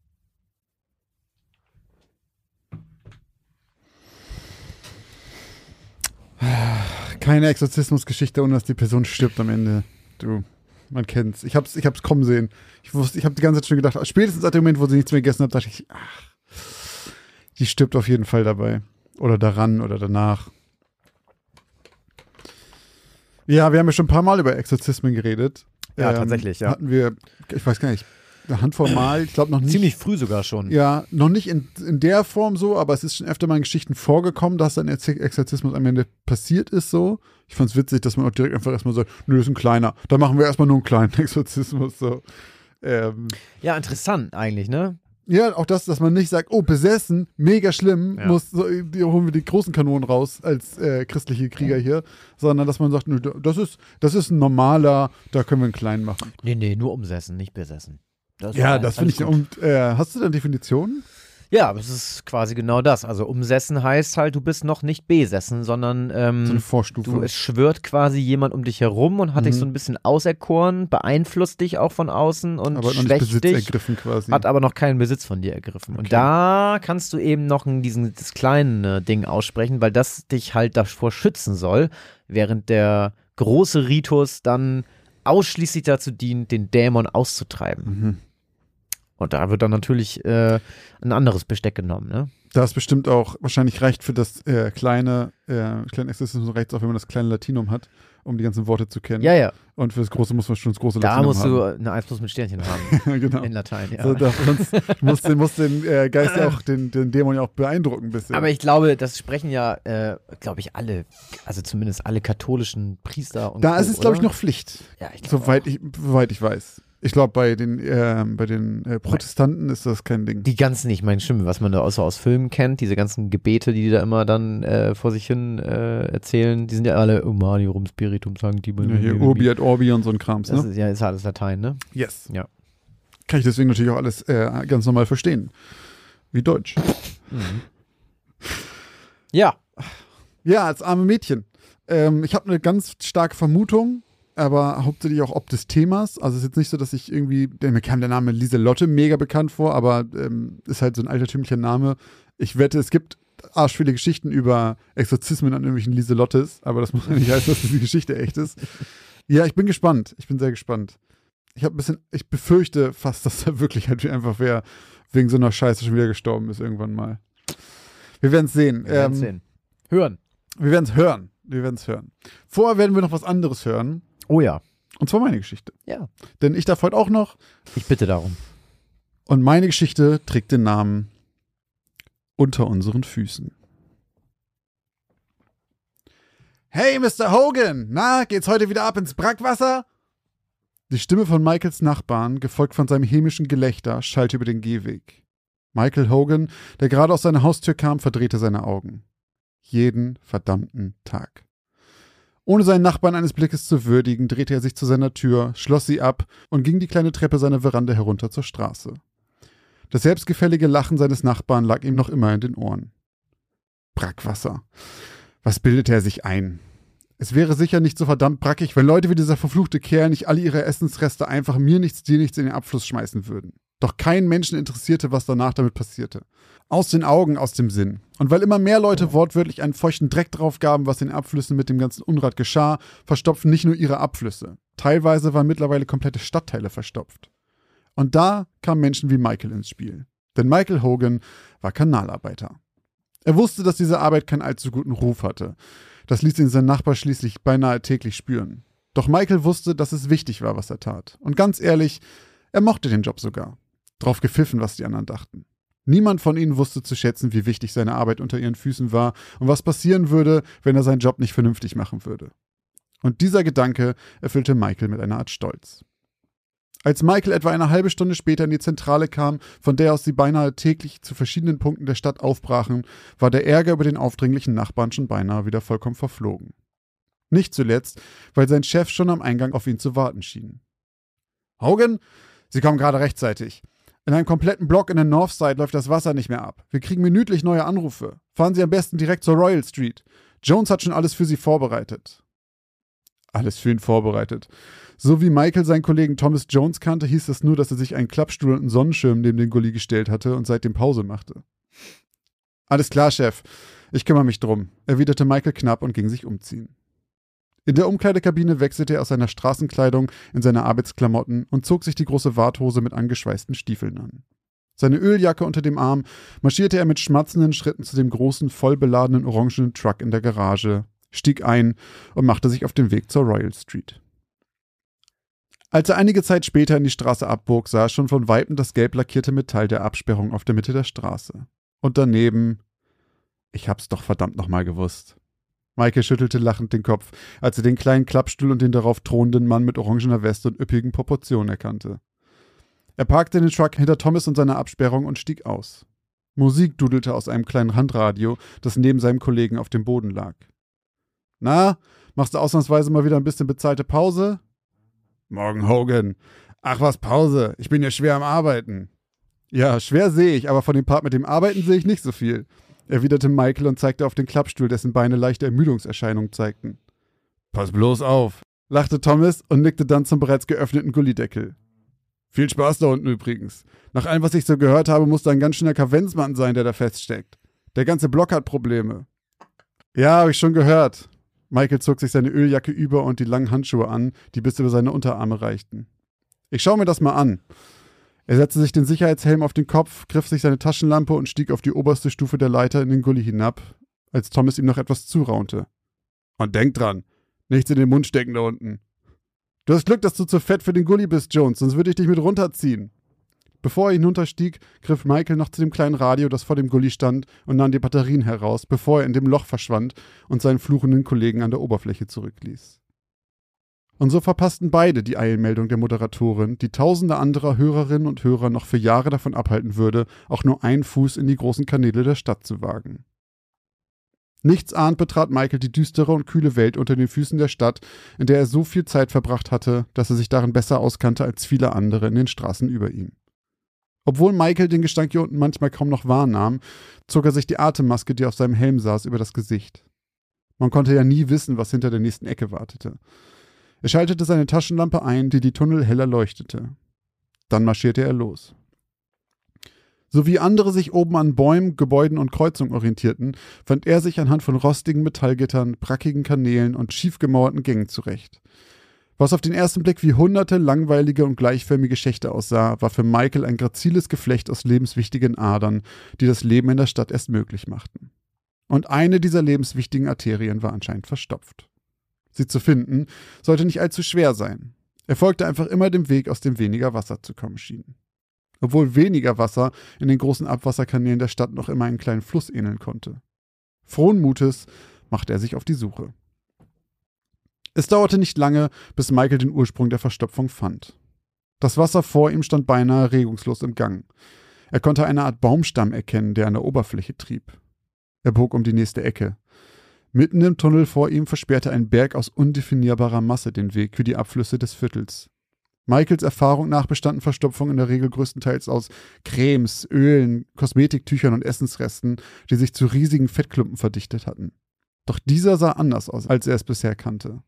Keine Exorzismusgeschichte, ohne dass die Person stirbt am Ende. Du, man kennt's. Ich hab's kommen sehen. Ich habe die ganze Zeit schon gedacht, spätestens seit dem Moment, wo sie nichts mehr gegessen hat, dachte ich, die stirbt auf jeden Fall dabei. Oder daran oder danach. Ja, wir haben ja schon ein paar Mal über Exorzismen geredet. Ja, tatsächlich, ja. Hatten wir, ich weiß gar nicht, eine Handvoll Mal, ich glaube noch nicht. Ziemlich früh sogar schon. Ja, noch nicht in der Form so, aber es ist schon öfter mal in Geschichten vorgekommen, dass ein Exorzismus am Ende passiert ist so. Ich fand's witzig, dass man auch direkt einfach erstmal sagt, nö, das ist ein kleiner. Da machen wir erstmal nur einen kleinen Exorzismus so. Ja, interessant eigentlich, ne? Ja, auch das, dass man nicht sagt, oh, besessen, mega schlimm, Ja. holen wir die großen Kanonen raus als christliche Krieger hier, sondern dass man sagt, nö, das ist ein normaler, da können wir einen kleinen machen. Nee, nur umsessen, nicht besessen. Ja, das finde ich. gut. Und hast du da Definitionen? Ja, aber es ist quasi genau das. Also umsessen heißt halt, du bist noch nicht besessen, sondern So eine Vorstufe. es schwört quasi jemand um dich herum und hat dich so ein bisschen auserkoren, beeinflusst dich auch von außen und aber noch nicht schwächt Besitz dich, ergriffen quasi. hat aber noch keinen Besitz von dir ergriffen. Und da kannst du eben noch das kleine Ding aussprechen, weil das dich halt davor schützen soll, während der große Ritus dann ausschließlich dazu dient, den Dämon auszutreiben. Mhm. Und da wird dann natürlich ein anderes Besteck genommen, ne? Da ist bestimmt auch, wahrscheinlich reicht für das kleine Exorzismus reicht auch, wenn man das kleine Latinum hat, um die ganzen Worte zu kennen. Ja. Und für das große muss man schon das große Da Latinum musst haben. du eine 1 plus mit Sternchen haben. Genau. In Latein, ja. So, sonst muss den Geist ja auch, den Dämon ja auch beeindrucken ein bisschen. Aber ich glaube, das sprechen ja, glaube ich, alle, also zumindest alle katholischen Priester und da so, ist es, glaube ich, oder? noch Pflicht. Ja, ich glaube Soweit ich weiß. Ich glaube, bei den Protestanten ist das kein Ding. Die ganzen, ich meine, stimmt, was man da aus Filmen kennt, diese ganzen Gebete, die da immer dann vor sich hin erzählen, die sind ja alle Humanium Spiritum Sancti. Ja, hier Urbi et Orbi und so ein Krams, Das ne? ist ja ist alles Latein, ne? Yes. Ja. Kann ich deswegen natürlich auch alles ganz normal verstehen. Wie Deutsch. Ja. Ja, als arme Mädchen. Ich habe eine ganz starke Vermutung, aber hauptsächlich auch ob des Themas. Also es ist jetzt nicht so, dass ich irgendwie, mir kam der Name Lieselotte mega bekannt vor, aber ist halt so ein altertümlicher Name. Ich wette, es gibt arschviele Geschichten über Exorzismen an irgendwelchen Lieselottes, aber das muss ja nicht heißen, dass diese Geschichte echt ist. Ja, ich bin gespannt. Ich bin sehr gespannt. Ich befürchte fast, dass da wirklich halt einfach wer wegen so einer Scheiße schon wieder gestorben ist irgendwann mal. Wir werden es sehen. Hören. Wir werden es hören. Vorher werden wir noch was anderes hören. Oh ja. Und zwar meine Geschichte. Ja. Denn ich darf heute auch noch. Ich bitte darum. Und meine Geschichte trägt den Namen Unter unseren Füßen. Hey, Mr. Hogan! Na, geht's heute wieder ab ins Brackwasser? Die Stimme von Michaels Nachbarn, gefolgt von seinem hämischen Gelächter, schallte über den Gehweg. Michael Hogan, der gerade aus seiner Haustür kam, verdrehte seine Augen. Jeden verdammten Tag. Ohne seinen Nachbarn eines Blickes zu würdigen, drehte er sich zu seiner Tür, schloss sie ab und ging die kleine Treppe seiner Veranda herunter zur Straße. Das selbstgefällige Lachen seines Nachbarn lag ihm noch immer in den Ohren. Brackwasser. Was bildete er sich ein? Es wäre sicher nicht so verdammt brackig, wenn Leute wie dieser verfluchte Kerl nicht alle ihre Essensreste einfach mir nichts, dir nichts in den Abfluss schmeißen würden. Doch keinen Menschen interessierte, was danach damit passierte. Aus den Augen, aus dem Sinn. Und weil immer mehr Leute wortwörtlich einen feuchten Dreck drauf gaben, was in den Abflüssen mit dem ganzen Unrat geschah, verstopften nicht nur ihre Abflüsse. Teilweise waren mittlerweile komplette Stadtteile verstopft. Und da kamen Menschen wie Michael ins Spiel. Denn Michael Hogan war Kanalarbeiter. Er wusste, dass diese Arbeit keinen allzu guten Ruf hatte. Das ließ ihn sein Nachbar schließlich beinahe täglich spüren. Doch Michael wusste, dass es wichtig war, was er tat. Und ganz ehrlich, er mochte den Job sogar. Drauf gepfiffen, was die anderen dachten. Niemand von ihnen wusste zu schätzen, wie wichtig seine Arbeit unter ihren Füßen war und was passieren würde, wenn er seinen Job nicht vernünftig machen würde. Und dieser Gedanke erfüllte Michael mit einer Art Stolz. Als Michael etwa eine halbe Stunde später in die Zentrale kam, von der aus sie beinahe täglich zu verschiedenen Punkten der Stadt aufbrachen, war der Ärger über den aufdringlichen Nachbarn schon beinahe wieder vollkommen verflogen. Nicht zuletzt, weil sein Chef schon am Eingang auf ihn zu warten schien. »Hogan, Sie kommen gerade rechtzeitig. In einem kompletten Block in der Northside läuft das Wasser nicht mehr ab. Wir kriegen minütlich neue Anrufe. Fahren Sie am besten direkt zur Royal Street. Jones hat schon alles für Sie vorbereitet.« Alles für ihn vorbereitet. So wie Michael seinen Kollegen Thomas Jones kannte, hieß es nur, dass er sich einen Klappstuhl und einen Sonnenschirm neben den Gully gestellt hatte und seitdem Pause machte. »Alles klar, Chef. Ich kümmere mich drum«, erwiderte Michael knapp und ging sich umziehen. In der Umkleidekabine wechselte er aus seiner Straßenkleidung in seine Arbeitsklamotten und zog sich die große Warthose mit angeschweißten Stiefeln an. Seine Öljacke unter dem Arm marschierte er mit schmatzenden Schritten zu dem großen, vollbeladenen orangenen Truck in der Garage, stieg ein und machte sich auf den Weg zur Royal Street. Als er einige Zeit später in die Straße abbog, sah er schon von Weitem das gelb lackierte Metall der Absperrung auf der Mitte der Straße. Und daneben, ich hab's doch verdammt nochmal gewusst. Michael schüttelte lachend den Kopf, als er den kleinen Klappstuhl und den darauf thronenden Mann mit orangener Weste und üppigen Proportionen erkannte. Er parkte den Truck hinter Thomas und seiner Absperrung und stieg aus. Musik dudelte aus einem kleinen Handradio, das neben seinem Kollegen auf dem Boden lag. »Na, machst du ausnahmsweise mal wieder ein bisschen bezahlte Pause?« »Morgen, Hogan. Ach was, Pause. Ich bin ja schwer am Arbeiten.« »Ja, schwer sehe ich, aber von dem Part mit dem Arbeiten sehe ich nicht so viel«, erwiderte Michael und zeigte auf den Klappstuhl, dessen Beine leichte Ermüdungserscheinungen zeigten. »Pass bloß auf«, lachte Thomas und nickte dann zum bereits geöffneten Gullideckel. »Viel Spaß da unten übrigens. Nach allem, was ich so gehört habe, muss da ein ganz schöner Kavenzmann sein, der da feststeckt. Der ganze Block hat Probleme.« »Ja, habe ich schon gehört.« Michael zog sich seine Öljacke über und die langen Handschuhe an, die bis über seine Unterarme reichten. »Ich schaue mir das mal an.« Er setzte sich den Sicherheitshelm auf den Kopf, griff sich seine Taschenlampe und stieg auf die oberste Stufe der Leiter in den Gully hinab, als Thomas ihm noch etwas zuraunte. »Und denk dran, nichts in den Mund stecken da unten.« »Du hast Glück, dass du zu fett für den Gully bist, Jones, sonst würde ich dich mit runterziehen.« Bevor er hinunterstieg, griff Michael noch zu dem kleinen Radio, das vor dem Gully stand, und nahm die Batterien heraus, bevor er in dem Loch verschwand und seinen fluchenden Kollegen an der Oberfläche zurückließ. Und so verpassten beide die Eilmeldung der Moderatorin, die tausende anderer Hörerinnen und Hörer noch für Jahre davon abhalten würde, auch nur einen Fuß in die großen Kanäle der Stadt zu wagen. Nichtsahnd betrat Michael die düstere und kühle Welt unter den Füßen der Stadt, in der er so viel Zeit verbracht hatte, dass er sich darin besser auskannte als viele andere in den Straßen über ihm. Obwohl Michael den Gestank hier unten manchmal kaum noch wahrnahm, zog er sich die Atemmaske, die auf seinem Helm saß, über das Gesicht. Man konnte ja nie wissen, was hinter der nächsten Ecke wartete. Er schaltete seine Taschenlampe ein, die Tunnel heller leuchtete. Dann marschierte er los. So wie andere sich oben an Bäumen, Gebäuden und Kreuzungen orientierten, fand er sich anhand von rostigen Metallgittern, brackigen Kanälen und schief gemauerten Gängen zurecht. Was auf den ersten Blick wie hunderte langweilige und gleichförmige Schächte aussah, war für Michael ein graziles Geflecht aus lebenswichtigen Adern, die das Leben in der Stadt erst möglich machten. Und eine dieser lebenswichtigen Arterien war anscheinend verstopft. Sie zu finden, sollte nicht allzu schwer sein. Er folgte einfach immer dem Weg, aus dem weniger Wasser zu kommen schien. Obwohl weniger Wasser in den großen Abwasserkanälen der Stadt noch immer einen kleinen Fluss ähneln konnte. Frohen Mutes machte er sich auf die Suche. Es dauerte nicht lange, bis Michael den Ursprung der Verstopfung fand. Das Wasser vor ihm stand beinahe regungslos im Gang. Er konnte eine Art Baumstamm erkennen, der an der Oberfläche trieb. Er bog um die nächste Ecke. Mitten im Tunnel vor ihm versperrte ein Berg aus undefinierbarer Masse den Weg für die Abflüsse des Viertels. Michaels Erfahrung nach bestanden Verstopfungen in der Regel größtenteils aus Cremes, Ölen, Kosmetiktüchern und Essensresten, die sich zu riesigen Fettklumpen verdichtet hatten. Doch dieser sah anders aus, als er es bisher kannte.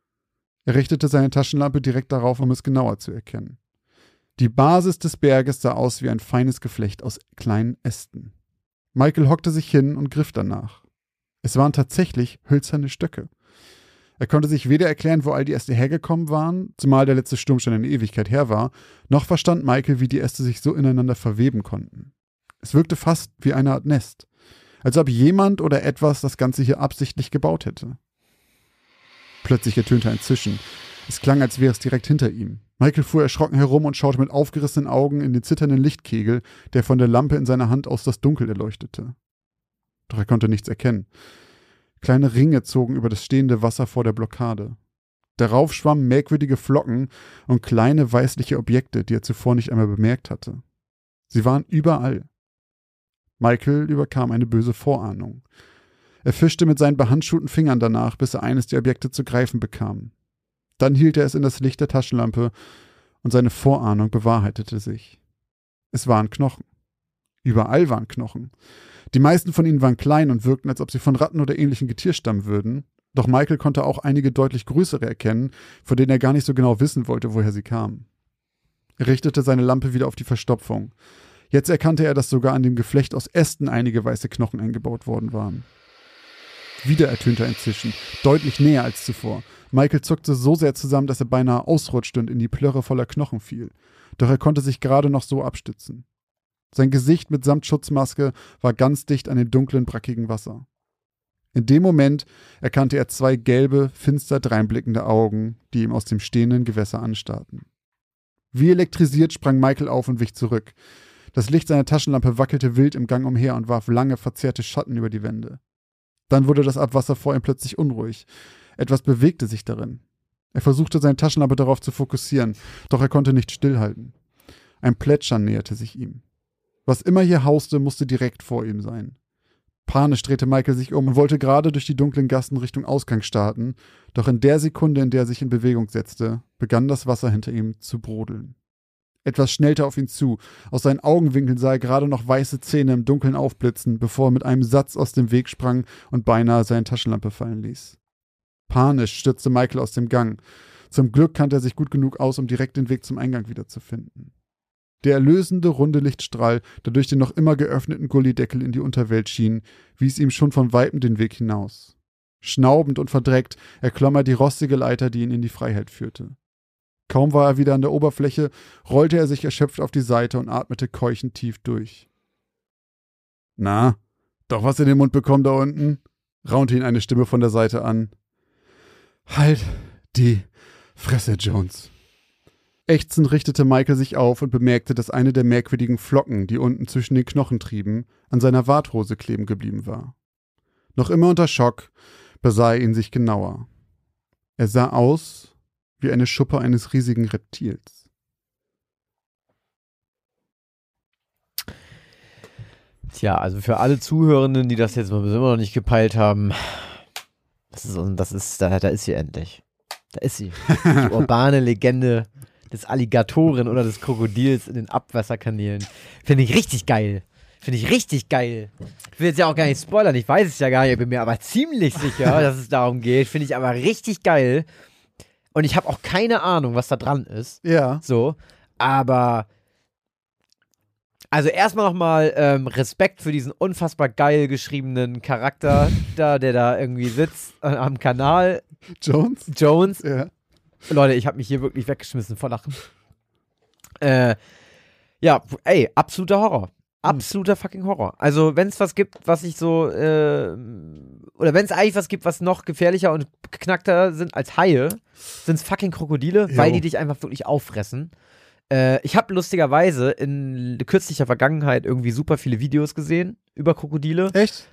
Er richtete seine Taschenlampe direkt darauf, um es genauer zu erkennen. Die Basis des Berges sah aus wie ein feines Geflecht aus kleinen Ästen. Michael hockte sich hin und griff danach. Es waren tatsächlich hölzerne Stöcke. Er konnte sich weder erklären, wo all die Äste hergekommen waren, zumal der letzte Sturm schon eine Ewigkeit her war, noch verstand Michael, wie die Äste sich so ineinander verweben konnten. Es wirkte fast wie eine Art Nest, als ob jemand oder etwas das Ganze hier absichtlich gebaut hätte. Plötzlich ertönte ein Zischen. Es klang, als wäre es direkt hinter ihm. Michael fuhr erschrocken herum und schaute mit aufgerissenen Augen in den zitternden Lichtkegel, der von der Lampe in seiner Hand aus das Dunkel erleuchtete. Doch er konnte nichts erkennen. Kleine Ringe zogen über das stehende Wasser vor der Blockade. Darauf schwammen merkwürdige Flocken und kleine weißliche Objekte, die er zuvor nicht einmal bemerkt hatte. Sie waren überall. Michael überkam eine böse Vorahnung. Er fischte mit seinen behandschuhten Fingern danach, bis er eines der Objekte zu greifen bekam. Dann hielt er es in das Licht der Taschenlampe und seine Vorahnung bewahrheitete sich. Es waren Knochen. Überall waren Knochen. Die meisten von ihnen waren klein und wirkten, als ob sie von Ratten oder ähnlichen Getier stammen würden. Doch Michael konnte auch einige deutlich größere erkennen, von denen er gar nicht so genau wissen wollte, woher sie kamen. Er richtete seine Lampe wieder auf die Verstopfung. Jetzt erkannte er, dass sogar an dem Geflecht aus Ästen einige weiße Knochen eingebaut worden waren. Wieder ertönte ein Zischen, deutlich näher als zuvor. Michael zuckte so sehr zusammen, dass er beinahe ausrutschte und in die Plörre voller Knochen fiel. Doch er konnte sich gerade noch so abstützen. Sein Gesicht mitsamt Schutzmaske war ganz dicht an dem dunklen, brackigen Wasser. In dem Moment erkannte er zwei gelbe, finster dreinblickende Augen, die ihm aus dem stehenden Gewässer anstarrten. Wie elektrisiert sprang Michael auf und wich zurück. Das Licht seiner Taschenlampe wackelte wild im Gang umher und warf lange, verzerrte Schatten über die Wände. Dann wurde das Abwasser vor ihm plötzlich unruhig. Etwas bewegte sich darin. Er versuchte, seine Taschenlampe darauf zu fokussieren, doch er konnte nicht stillhalten. Ein Plätschern näherte sich ihm. Was immer hier hauste, musste direkt vor ihm sein. Panisch drehte Michael sich um und wollte gerade durch die dunklen Gassen Richtung Ausgang starten, doch in der Sekunde, in der er sich in Bewegung setzte, begann das Wasser hinter ihm zu brodeln. Etwas schnellte auf ihn zu. Aus seinen Augenwinkeln sah er gerade noch weiße Zähne im Dunkeln aufblitzen, bevor er mit einem Satz aus dem Weg sprang und beinahe seine Taschenlampe fallen ließ. Panisch stürzte Michael aus dem Gang. Zum Glück kannte er sich gut genug aus, um direkt den Weg zum Eingang wiederzufinden. Der erlösende, runde Lichtstrahl, der durch den noch immer geöffneten Gullideckel in die Unterwelt schien, wies ihm schon von Weitem den Weg hinaus. Schnaubend und verdreckt erklomm er die rostige Leiter, die ihn in die Freiheit führte. Kaum war er wieder an der Oberfläche, rollte er sich erschöpft auf die Seite und atmete keuchend tief durch. »Na, doch was in den Mund bekommen da unten?« raunte ihn eine Stimme von der Seite an. »Halt die Fresse, Jones!« Ächzend richtete Michael sich auf und bemerkte, dass eine der merkwürdigen Flocken, die unten zwischen den Knochen trieben, an seiner Warthose kleben geblieben war. Noch immer unter Schock besah er ihn sich genauer. Er sah aus wie eine Schuppe eines riesigen Reptils. Tja, also für alle Zuhörenden, die das jetzt immer noch nicht gepeilt haben, da ist sie endlich. Da ist sie. Die urbane Legende des Alligatoren oder des Krokodils in den Abwasserkanälen. Finde ich richtig geil. Finde ich richtig geil. Ich will jetzt ja auch gar nicht spoilern, ich weiß es ja gar nicht, ich bin mir aber ziemlich sicher, dass es darum geht. Finde ich aber richtig geil. Und ich habe auch keine Ahnung, was da dran ist. Ja. So, aber also erstmal nochmal Respekt für diesen unfassbar geil geschriebenen Charakter da, der da irgendwie sitzt am Kanal. Jones. Ja. Leute, ich habe mich hier wirklich weggeschmissen vor Lachen. Ja, ey, absoluter Horror. Absoluter fucking Horror. Also, wenn es was gibt, was ich so, oder wenn es eigentlich was gibt, was noch gefährlicher und geknackter sind als Haie, sind es fucking Krokodile, weil die dich einfach wirklich auffressen. Ich habe lustigerweise in kürzlicher Vergangenheit irgendwie super viele Videos gesehen über Krokodile. Echt?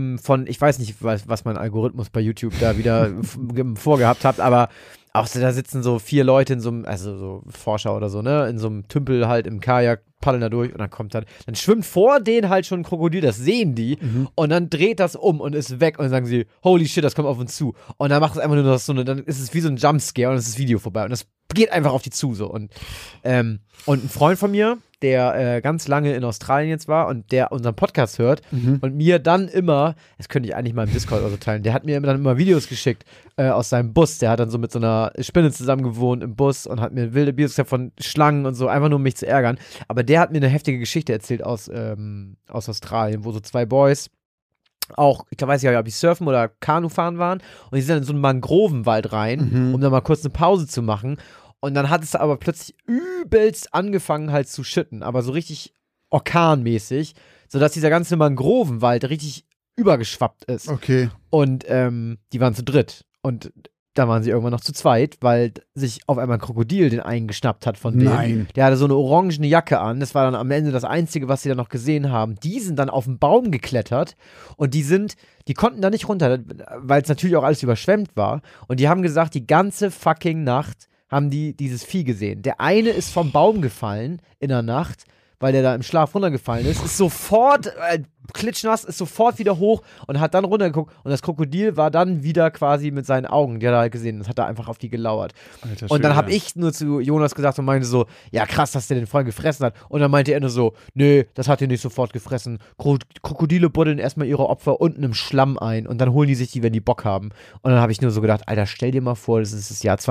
Ich weiß nicht, was mein Algorithmus bei YouTube da wieder vorgehabt hat, aber auch so, da sitzen so 4 Leute in so einem, also so Forscher oder so, ne, in so einem Tümpel halt im Kajak, paddeln da durch und dann schwimmt vor denen halt schon ein Krokodil, das sehen die und dann dreht das um und ist weg und dann sagen sie, holy shit, das kommt auf uns zu. Und dann macht es einfach nur das so, dann ist es wie so ein Jumpscare und dann ist das Video vorbei und das geht einfach auf die zu so. Und ein Freund von mir, der ganz lange in Australien jetzt war und der unseren Podcast hört und mir dann immer, das könnte ich eigentlich mal im Discord oder so teilen, der hat mir dann immer Videos geschickt aus seinem Bus, der hat dann so mit so einer Spinne zusammen gewohnt im Bus und hat mir wilde Videos von Schlangen und so, einfach nur um mich zu ärgern, aber der hat mir eine heftige Geschichte erzählt aus Australien, wo so 2 Boys auch, ich weiß nicht, ob die surfen oder Kanu fahren waren und die sind dann in so einen Mangrovenwald rein, um dann mal kurz eine Pause zu machen. Und dann hat es aber plötzlich übelst angefangen halt zu schütten, aber so richtig orkanmäßig, sodass dieser ganze Mangrovenwald richtig übergeschwappt ist. Okay. Und die waren zu dritt. Und da waren sie irgendwann noch zu zweit, weil sich auf einmal ein Krokodil den einen geschnappt hat von denen. Nein. Der hatte so eine orangene Jacke an. Das war dann am Ende das Einzige, was sie dann noch gesehen haben. Die sind dann auf den Baum geklettert und die konnten da nicht runter, weil es natürlich auch alles überschwemmt war. Und die haben gesagt, die ganze fucking Nacht haben die dieses Vieh gesehen. Der eine ist vom Baum gefallen in der Nacht, weil der da im Schlaf runtergefallen ist sofort klitschnass, ist sofort wieder hoch und hat dann runtergeguckt und das Krokodil war dann wieder quasi mit seinen Augen, die hat er halt gesehen, das hat er einfach auf die gelauert. Alter, und dann habe ich nur zu Jonas gesagt und meinte so, ja krass, dass der den voll gefressen hat. Und dann meinte er nur so, nee, das hat er nicht sofort gefressen. Krokodile buddeln erstmal ihre Opfer unten im Schlamm ein und dann holen die sich die, wenn die Bock haben. Und dann habe ich nur so gedacht, Alter, stell dir mal vor, das ist das Jahr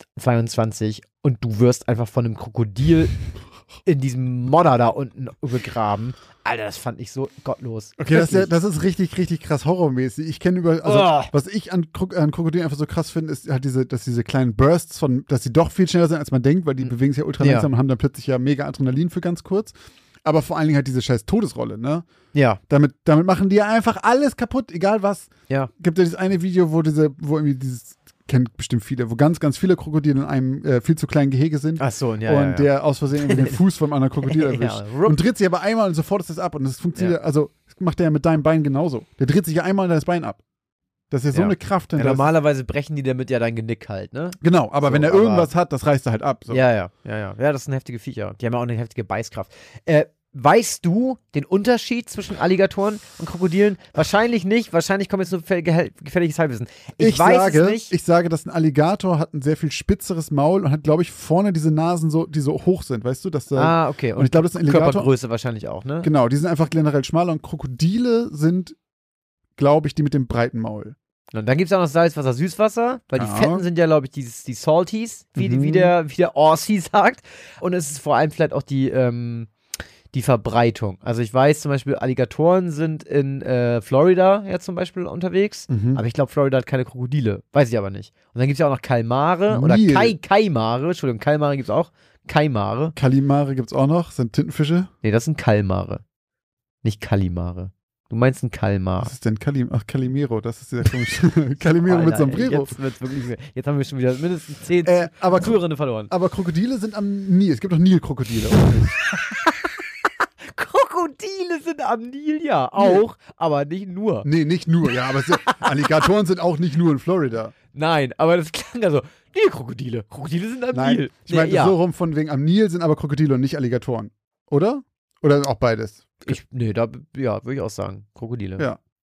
2022 und du wirst einfach von einem Krokodil in diesem Modder da unten begraben. Alter, das fand ich so gottlos. Okay, das ist richtig, richtig krass horrormäßig. Ich kenne was ich an Krokodilen einfach so krass finde, ist halt dass diese kleinen Bursts dass sie doch viel schneller sind, als man denkt, weil die bewegen sich ja ultra langsam und haben dann plötzlich ja mega Adrenalin für ganz kurz. Aber vor allen Dingen halt diese scheiß Todesrolle, ne? Ja. Damit machen die ja einfach alles kaputt, egal was. Ja. Gibt ja dieses eine Video, wo irgendwie dieses, kennt bestimmt viele, wo ganz, ganz viele Krokodile in einem viel zu kleinen Gehege sind. Ach so, ja. Und der aus Versehen irgendwie den Fuß von einem anderen Krokodil erwischt. Und dreht sich aber einmal und sofort ist das ab. Und das funktioniert, also das macht der ja mit deinem Bein genauso. Der dreht sich ja einmal und dann das Bein ab. Das ist ja so eine Kraft. Ja, normalerweise brechen die damit ja dein Genick halt, ne? Genau, aber so, wenn er irgendwas hat, das reißt er halt ab. So. Ja, das sind heftige Viecher. Die haben ja auch eine heftige Beißkraft. Weißt du den Unterschied zwischen Alligatoren und Krokodilen? Wahrscheinlich nicht. Wahrscheinlich kommt jetzt nur gefährliches Halbwissen. Ich weiß es nicht. Ich sage, dass ein Alligator hat ein sehr viel spitzeres Maul und hat, glaube ich, vorne diese Nasen die so hoch sind, weißt du? Okay. Und ich glaube, das ist ein Alligator. Körpergröße wahrscheinlich auch, ne? Genau, die sind einfach generell schmaler und Krokodile sind, glaube ich, die mit dem breiten Maul. Und dann gibt es auch noch Salzwasser, Süßwasser, weil die Fetten sind ja, glaube ich, die Salties, wie der Aussie sagt. Und es ist vor allem vielleicht auch die Verbreitung. Also ich weiß zum Beispiel, Alligatoren sind in Florida ja zum Beispiel unterwegs, aber ich glaube, Florida hat keine Krokodile. Weiß ich aber nicht. Und dann gibt es ja auch noch Kalmare oder Kaimare. Entschuldigung, Kalmare gibt es auch. Kaimare. Kalimare gibt es auch noch. Sind Tintenfische? Nee, das sind Kalmare. Nicht Kalimare. Du meinst ein Kalmar. Was ist denn Calimero? Das ist der komische. Calimero mit Sombrero. Jetzt haben wir schon wieder mindestens 10 Zuhörende verloren. Aber Krokodile sind am Nil. Es gibt doch Nilkrokodile. Krokodile sind am Nil, ja, auch, aber nicht nur. Nee, nicht nur, ja, aber Alligatoren sind auch nicht nur in Florida. Nein, aber das klang ja so, nee, Krokodile sind am Nil. Ich meinte so rum von wegen, am Nil sind aber Krokodile und nicht Alligatoren, oder? Oder auch beides? Würde ich auch sagen, Krokodile. Ja.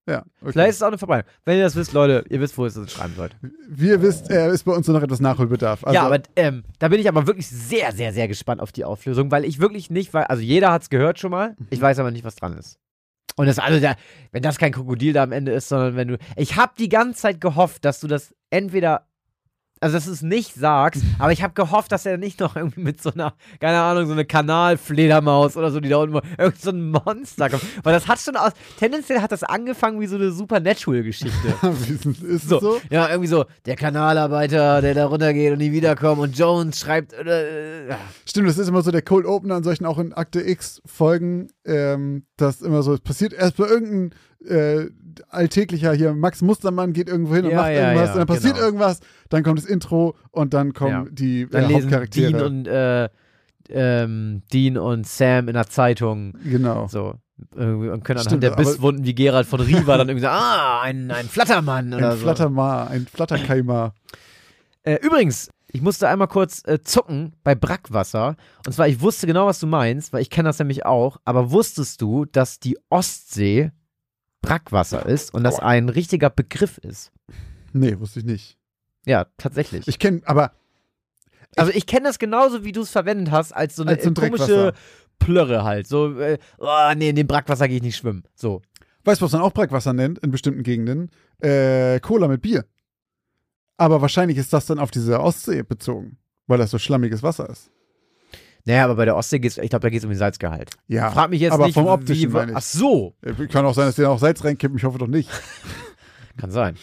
Ja, okay. Vielleicht ist es auch eine Verbreitung. Wenn ihr das wisst, Leute, ihr wisst, wo ihr es schreiben sollt. Wie ihr wisst, ist bei uns noch etwas Nachholbedarf. Also, Ja, aber da bin ich aber wirklich sehr, sehr, sehr gespannt auf die Auflösung, weil ich wirklich nicht weiß, also jeder hat es gehört schon mal, ich weiß aber nicht, was dran ist. Und das also wenn das kein Krokodil da am Ende ist, sondern ich habe die ganze Zeit gehofft, dass du das entweder, also dass du es nicht sagst, aber ich habe gehofft, dass er nicht noch irgendwie mit so einer, keine Ahnung, so eine Kanalfledermaus oder so, die da unten irgend so ein Monster kommt. Weil das hat schon tendenziell hat das angefangen wie so eine Supernatural-Geschichte. ist es so? Ja, irgendwie so, der Kanalarbeiter, der da runtergeht und nie wiederkommt und Jones schreibt, Stimmt, das ist immer so der Cold Opener an solchen auch in Akte X-Folgen, dass immer so, es passiert erst bei irgendeinem alltäglicher hier, Max Mustermann geht irgendwo hin und macht irgendwas und dann passiert irgendwas, dann kommt das Intro und dann kommen die dann lesen Hauptcharaktere. Dean und Sam in der Zeitung. Genau. So. Und können anhand der Bisswunden wie Gerald von Riva dann irgendwie sagen, ein Flattermann oder so. Ein Flatterkeimer. Übrigens, ich musste einmal kurz zucken bei Brackwasser. Und zwar, ich wusste genau, was du meinst, weil ich kenne das nämlich auch. Aber wusstest du, dass die Ostsee Brackwasser ist und das ein richtiger Begriff ist? Nee, wusste ich nicht. Ja, tatsächlich. Ich kenne das genauso, wie du es verwendet hast, als so eine Als so ein komische Plörre halt. So, nee, in dem Brackwasser gehe ich nicht schwimmen. So. Weißt du, was man auch Brackwasser nennt in bestimmten Gegenden? Cola mit Bier. Aber wahrscheinlich ist das dann auf diese Ostsee bezogen, weil das so schlammiges Wasser ist. Naja, aber bei der Ostsee ich glaube, da geht es um den Salzgehalt. Ja, frag mich jetzt aber nicht, vom Optischen wie, meine ich. Ach so. Kann auch sein, dass die da auch Salz reinkippen, ich hoffe doch nicht. Kann sein.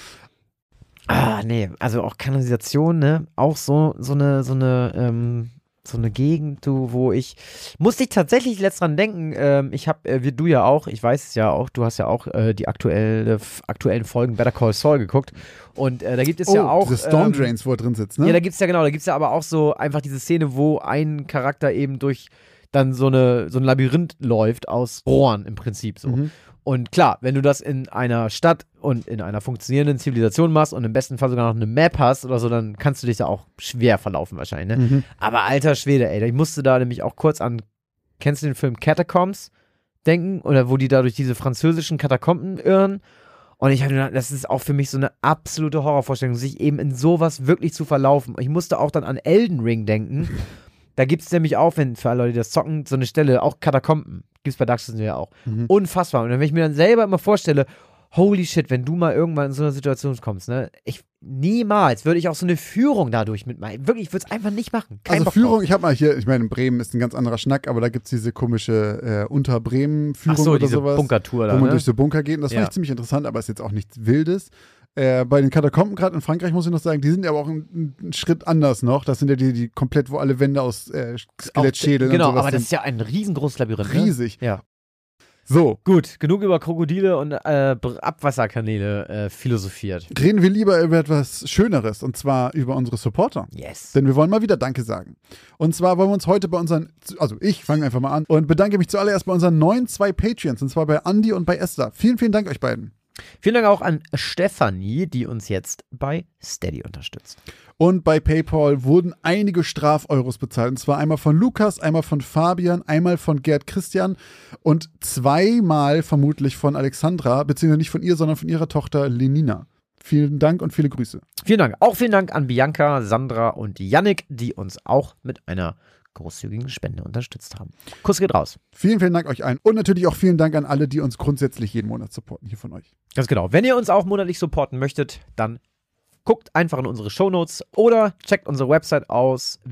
Nee, also auch Kanalisation, ne? Auch so eine Gegend, wo musste ich tatsächlich letzt dran denken, ich habe, wie du ja auch, ich weiß es ja auch, du hast ja auch die aktuellen Folgen Better Call Saul geguckt und da gibt es ja auch diese Storm Drains, wo er drin sitzt, ne? Ja, da gibt's ja aber auch so einfach diese Szene, wo ein Charakter eben durch dann so ein Labyrinth läuft aus Rohren im Prinzip so. Mhm. Und klar, wenn du das in einer Stadt und in einer funktionierenden Zivilisation machst und im besten Fall sogar noch eine Map hast oder so, dann kannst du dich da auch schwer verlaufen wahrscheinlich, ne? Mhm. Aber alter Schwede, ey, ich musste da nämlich auch kurz an, kennst du den Film Catacombs denken? Oder wo die da durch diese französischen Katakomben irren? Und ich habe gedacht, das ist auch für mich so eine absolute Horrorvorstellung, sich eben in sowas wirklich zu verlaufen. Ich musste auch dann an Elden Ring denken. Da gibt es nämlich auch, für alle Leute, die das zocken, so eine Stelle, auch Katakomben. Gibt es bei Dark Souls ja auch. Mhm. Unfassbar. Und wenn ich mir dann selber immer vorstelle, holy shit, wenn du mal irgendwann in so eine Situation kommst, ne? Niemals würde ich auch so eine Führung dadurch mitmachen. Wirklich, ich würde es einfach nicht machen. Kein Bock Führung, drauf. ich habe mal hier, ich meine, in Bremen ist ein ganz anderer Schnack, aber da gibt es diese komische Unter-Bremen-Führung oder diese sowas. Bunkertour da, wo man ne? durch so Bunker geht. Und das fand ich ziemlich interessant, aber ist jetzt auch nichts Wildes. Bei den Katakomben gerade in Frankreich, muss ich noch sagen, die sind aber auch einen Schritt anders noch. Das sind ja die komplett, wo alle Wände aus Skelettschädeln genau, und sowas aber das sind. ist ja ein riesengroßes Labyrinth. Riesig. Ne? Ja. So. Gut, genug über Krokodile und Abwasserkanäle philosophiert. Reden wir lieber über etwas Schöneres, und zwar über unsere Supporter. Yes. Denn wir wollen mal wieder Danke sagen. Und zwar wollen wir uns heute ich fange einfach mal an und bedanke mich zuallererst bei unseren neuen 2 Patreons, und zwar bei Andi und bei Esther. Vielen, vielen Dank euch beiden. Vielen Dank auch an Stefanie, die uns jetzt bei Steady unterstützt. Und bei PayPal wurden einige Strafeuros bezahlt. Und zwar einmal von Lukas, einmal von Fabian, einmal von Gerd Christian und 2-mal vermutlich von Alexandra, beziehungsweise nicht von ihr, sondern von ihrer Tochter Lenina. Vielen Dank und viele Grüße. Vielen Dank. Auch vielen Dank an Bianca, Sandra und Yannick, die uns auch mit einer großzügigen Spende unterstützt haben. Kuss geht raus. Vielen, vielen Dank euch allen. Und natürlich auch vielen Dank an alle, die uns grundsätzlich jeden Monat supporten, hier von euch. Ganz genau. Wenn ihr uns auch monatlich supporten möchtet, dann guckt einfach in unsere Shownotes oder checkt unsere Website aus,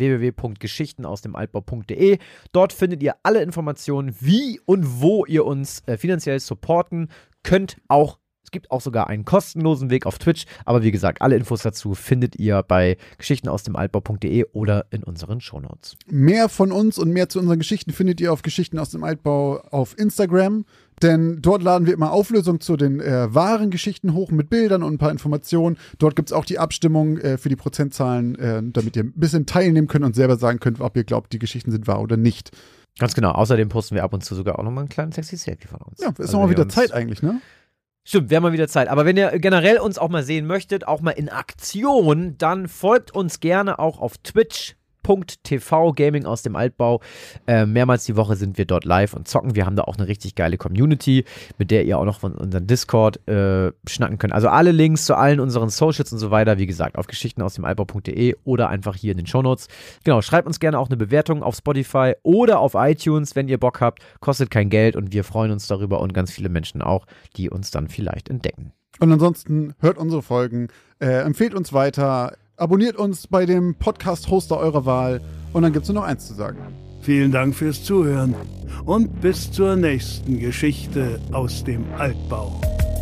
www.geschichtenausdemaltbau.de. Dort findet ihr alle Informationen, wie und wo ihr uns finanziell supporten könnt. Es gibt auch sogar einen kostenlosen Weg auf Twitch, aber wie gesagt, alle Infos dazu findet ihr bei geschichtenausdemaltbau.de oder in unseren Shownotes. Mehr von uns und mehr zu unseren Geschichten findet ihr auf Geschichten aus dem Altbau auf Instagram, denn dort laden wir immer Auflösungen zu den wahren Geschichten hoch mit Bildern und ein paar Informationen. Dort gibt es auch die Abstimmung für die Prozentzahlen, damit ihr ein bisschen teilnehmen könnt und selber sagen könnt, ob ihr glaubt, die Geschichten sind wahr oder nicht. Ganz genau. Außerdem posten wir ab und zu sogar auch nochmal einen kleinen sexy Selfie von uns. Ja, ist nochmal wieder Zeit eigentlich, ne? Stimmt, wir haben mal wieder Zeit. Aber wenn ihr generell uns auch mal sehen möchtet, auch mal in Aktion, dann folgt uns gerne auch auf Twitch. twitch.tv Gaming aus dem Altbau. Mehrmals die Woche sind wir dort live und zocken. Wir haben da auch eine richtig geile Community, mit der ihr auch noch von unserem Discord schnacken könnt. Also alle Links zu allen unseren Socials und so weiter, wie gesagt, auf geschichtenausdemaltbau.de oder einfach hier in den Shownotes. Genau, schreibt uns gerne auch eine Bewertung auf Spotify oder auf iTunes, wenn ihr Bock habt. Kostet kein Geld und wir freuen uns darüber und ganz viele Menschen auch, die uns dann vielleicht entdecken. Und ansonsten hört unsere Folgen, empfehlt uns weiter, abonniert uns bei dem Podcast-Hoster eurer Wahl und dann gibt es nur noch eins zu sagen. Vielen Dank fürs Zuhören und bis zur nächsten Geschichte aus dem Altbau.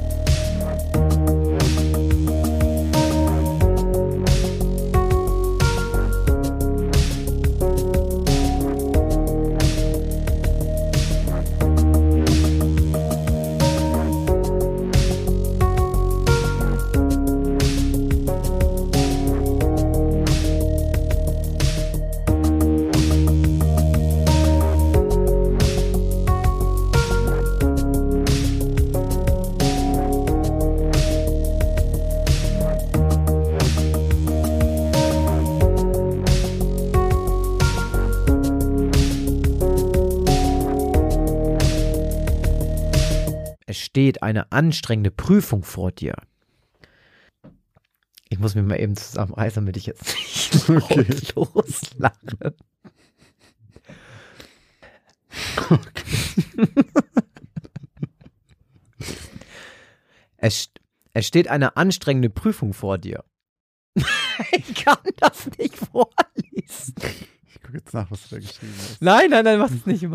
Es steht eine anstrengende Prüfung vor dir. Ich muss mich mal eben zusammenreißen, damit ich jetzt nicht laut loslache. Es steht eine anstrengende Prüfung vor dir. Ich kann das nicht vorlesen. Ich gucke jetzt nach, was du da geschrieben hast. Nein, mach es nicht,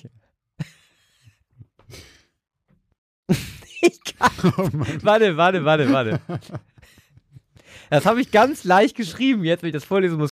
Ich kann. Oh Mann. Warte. Das habe ich ganz leicht geschrieben. Jetzt, wenn ich das vorlesen muss,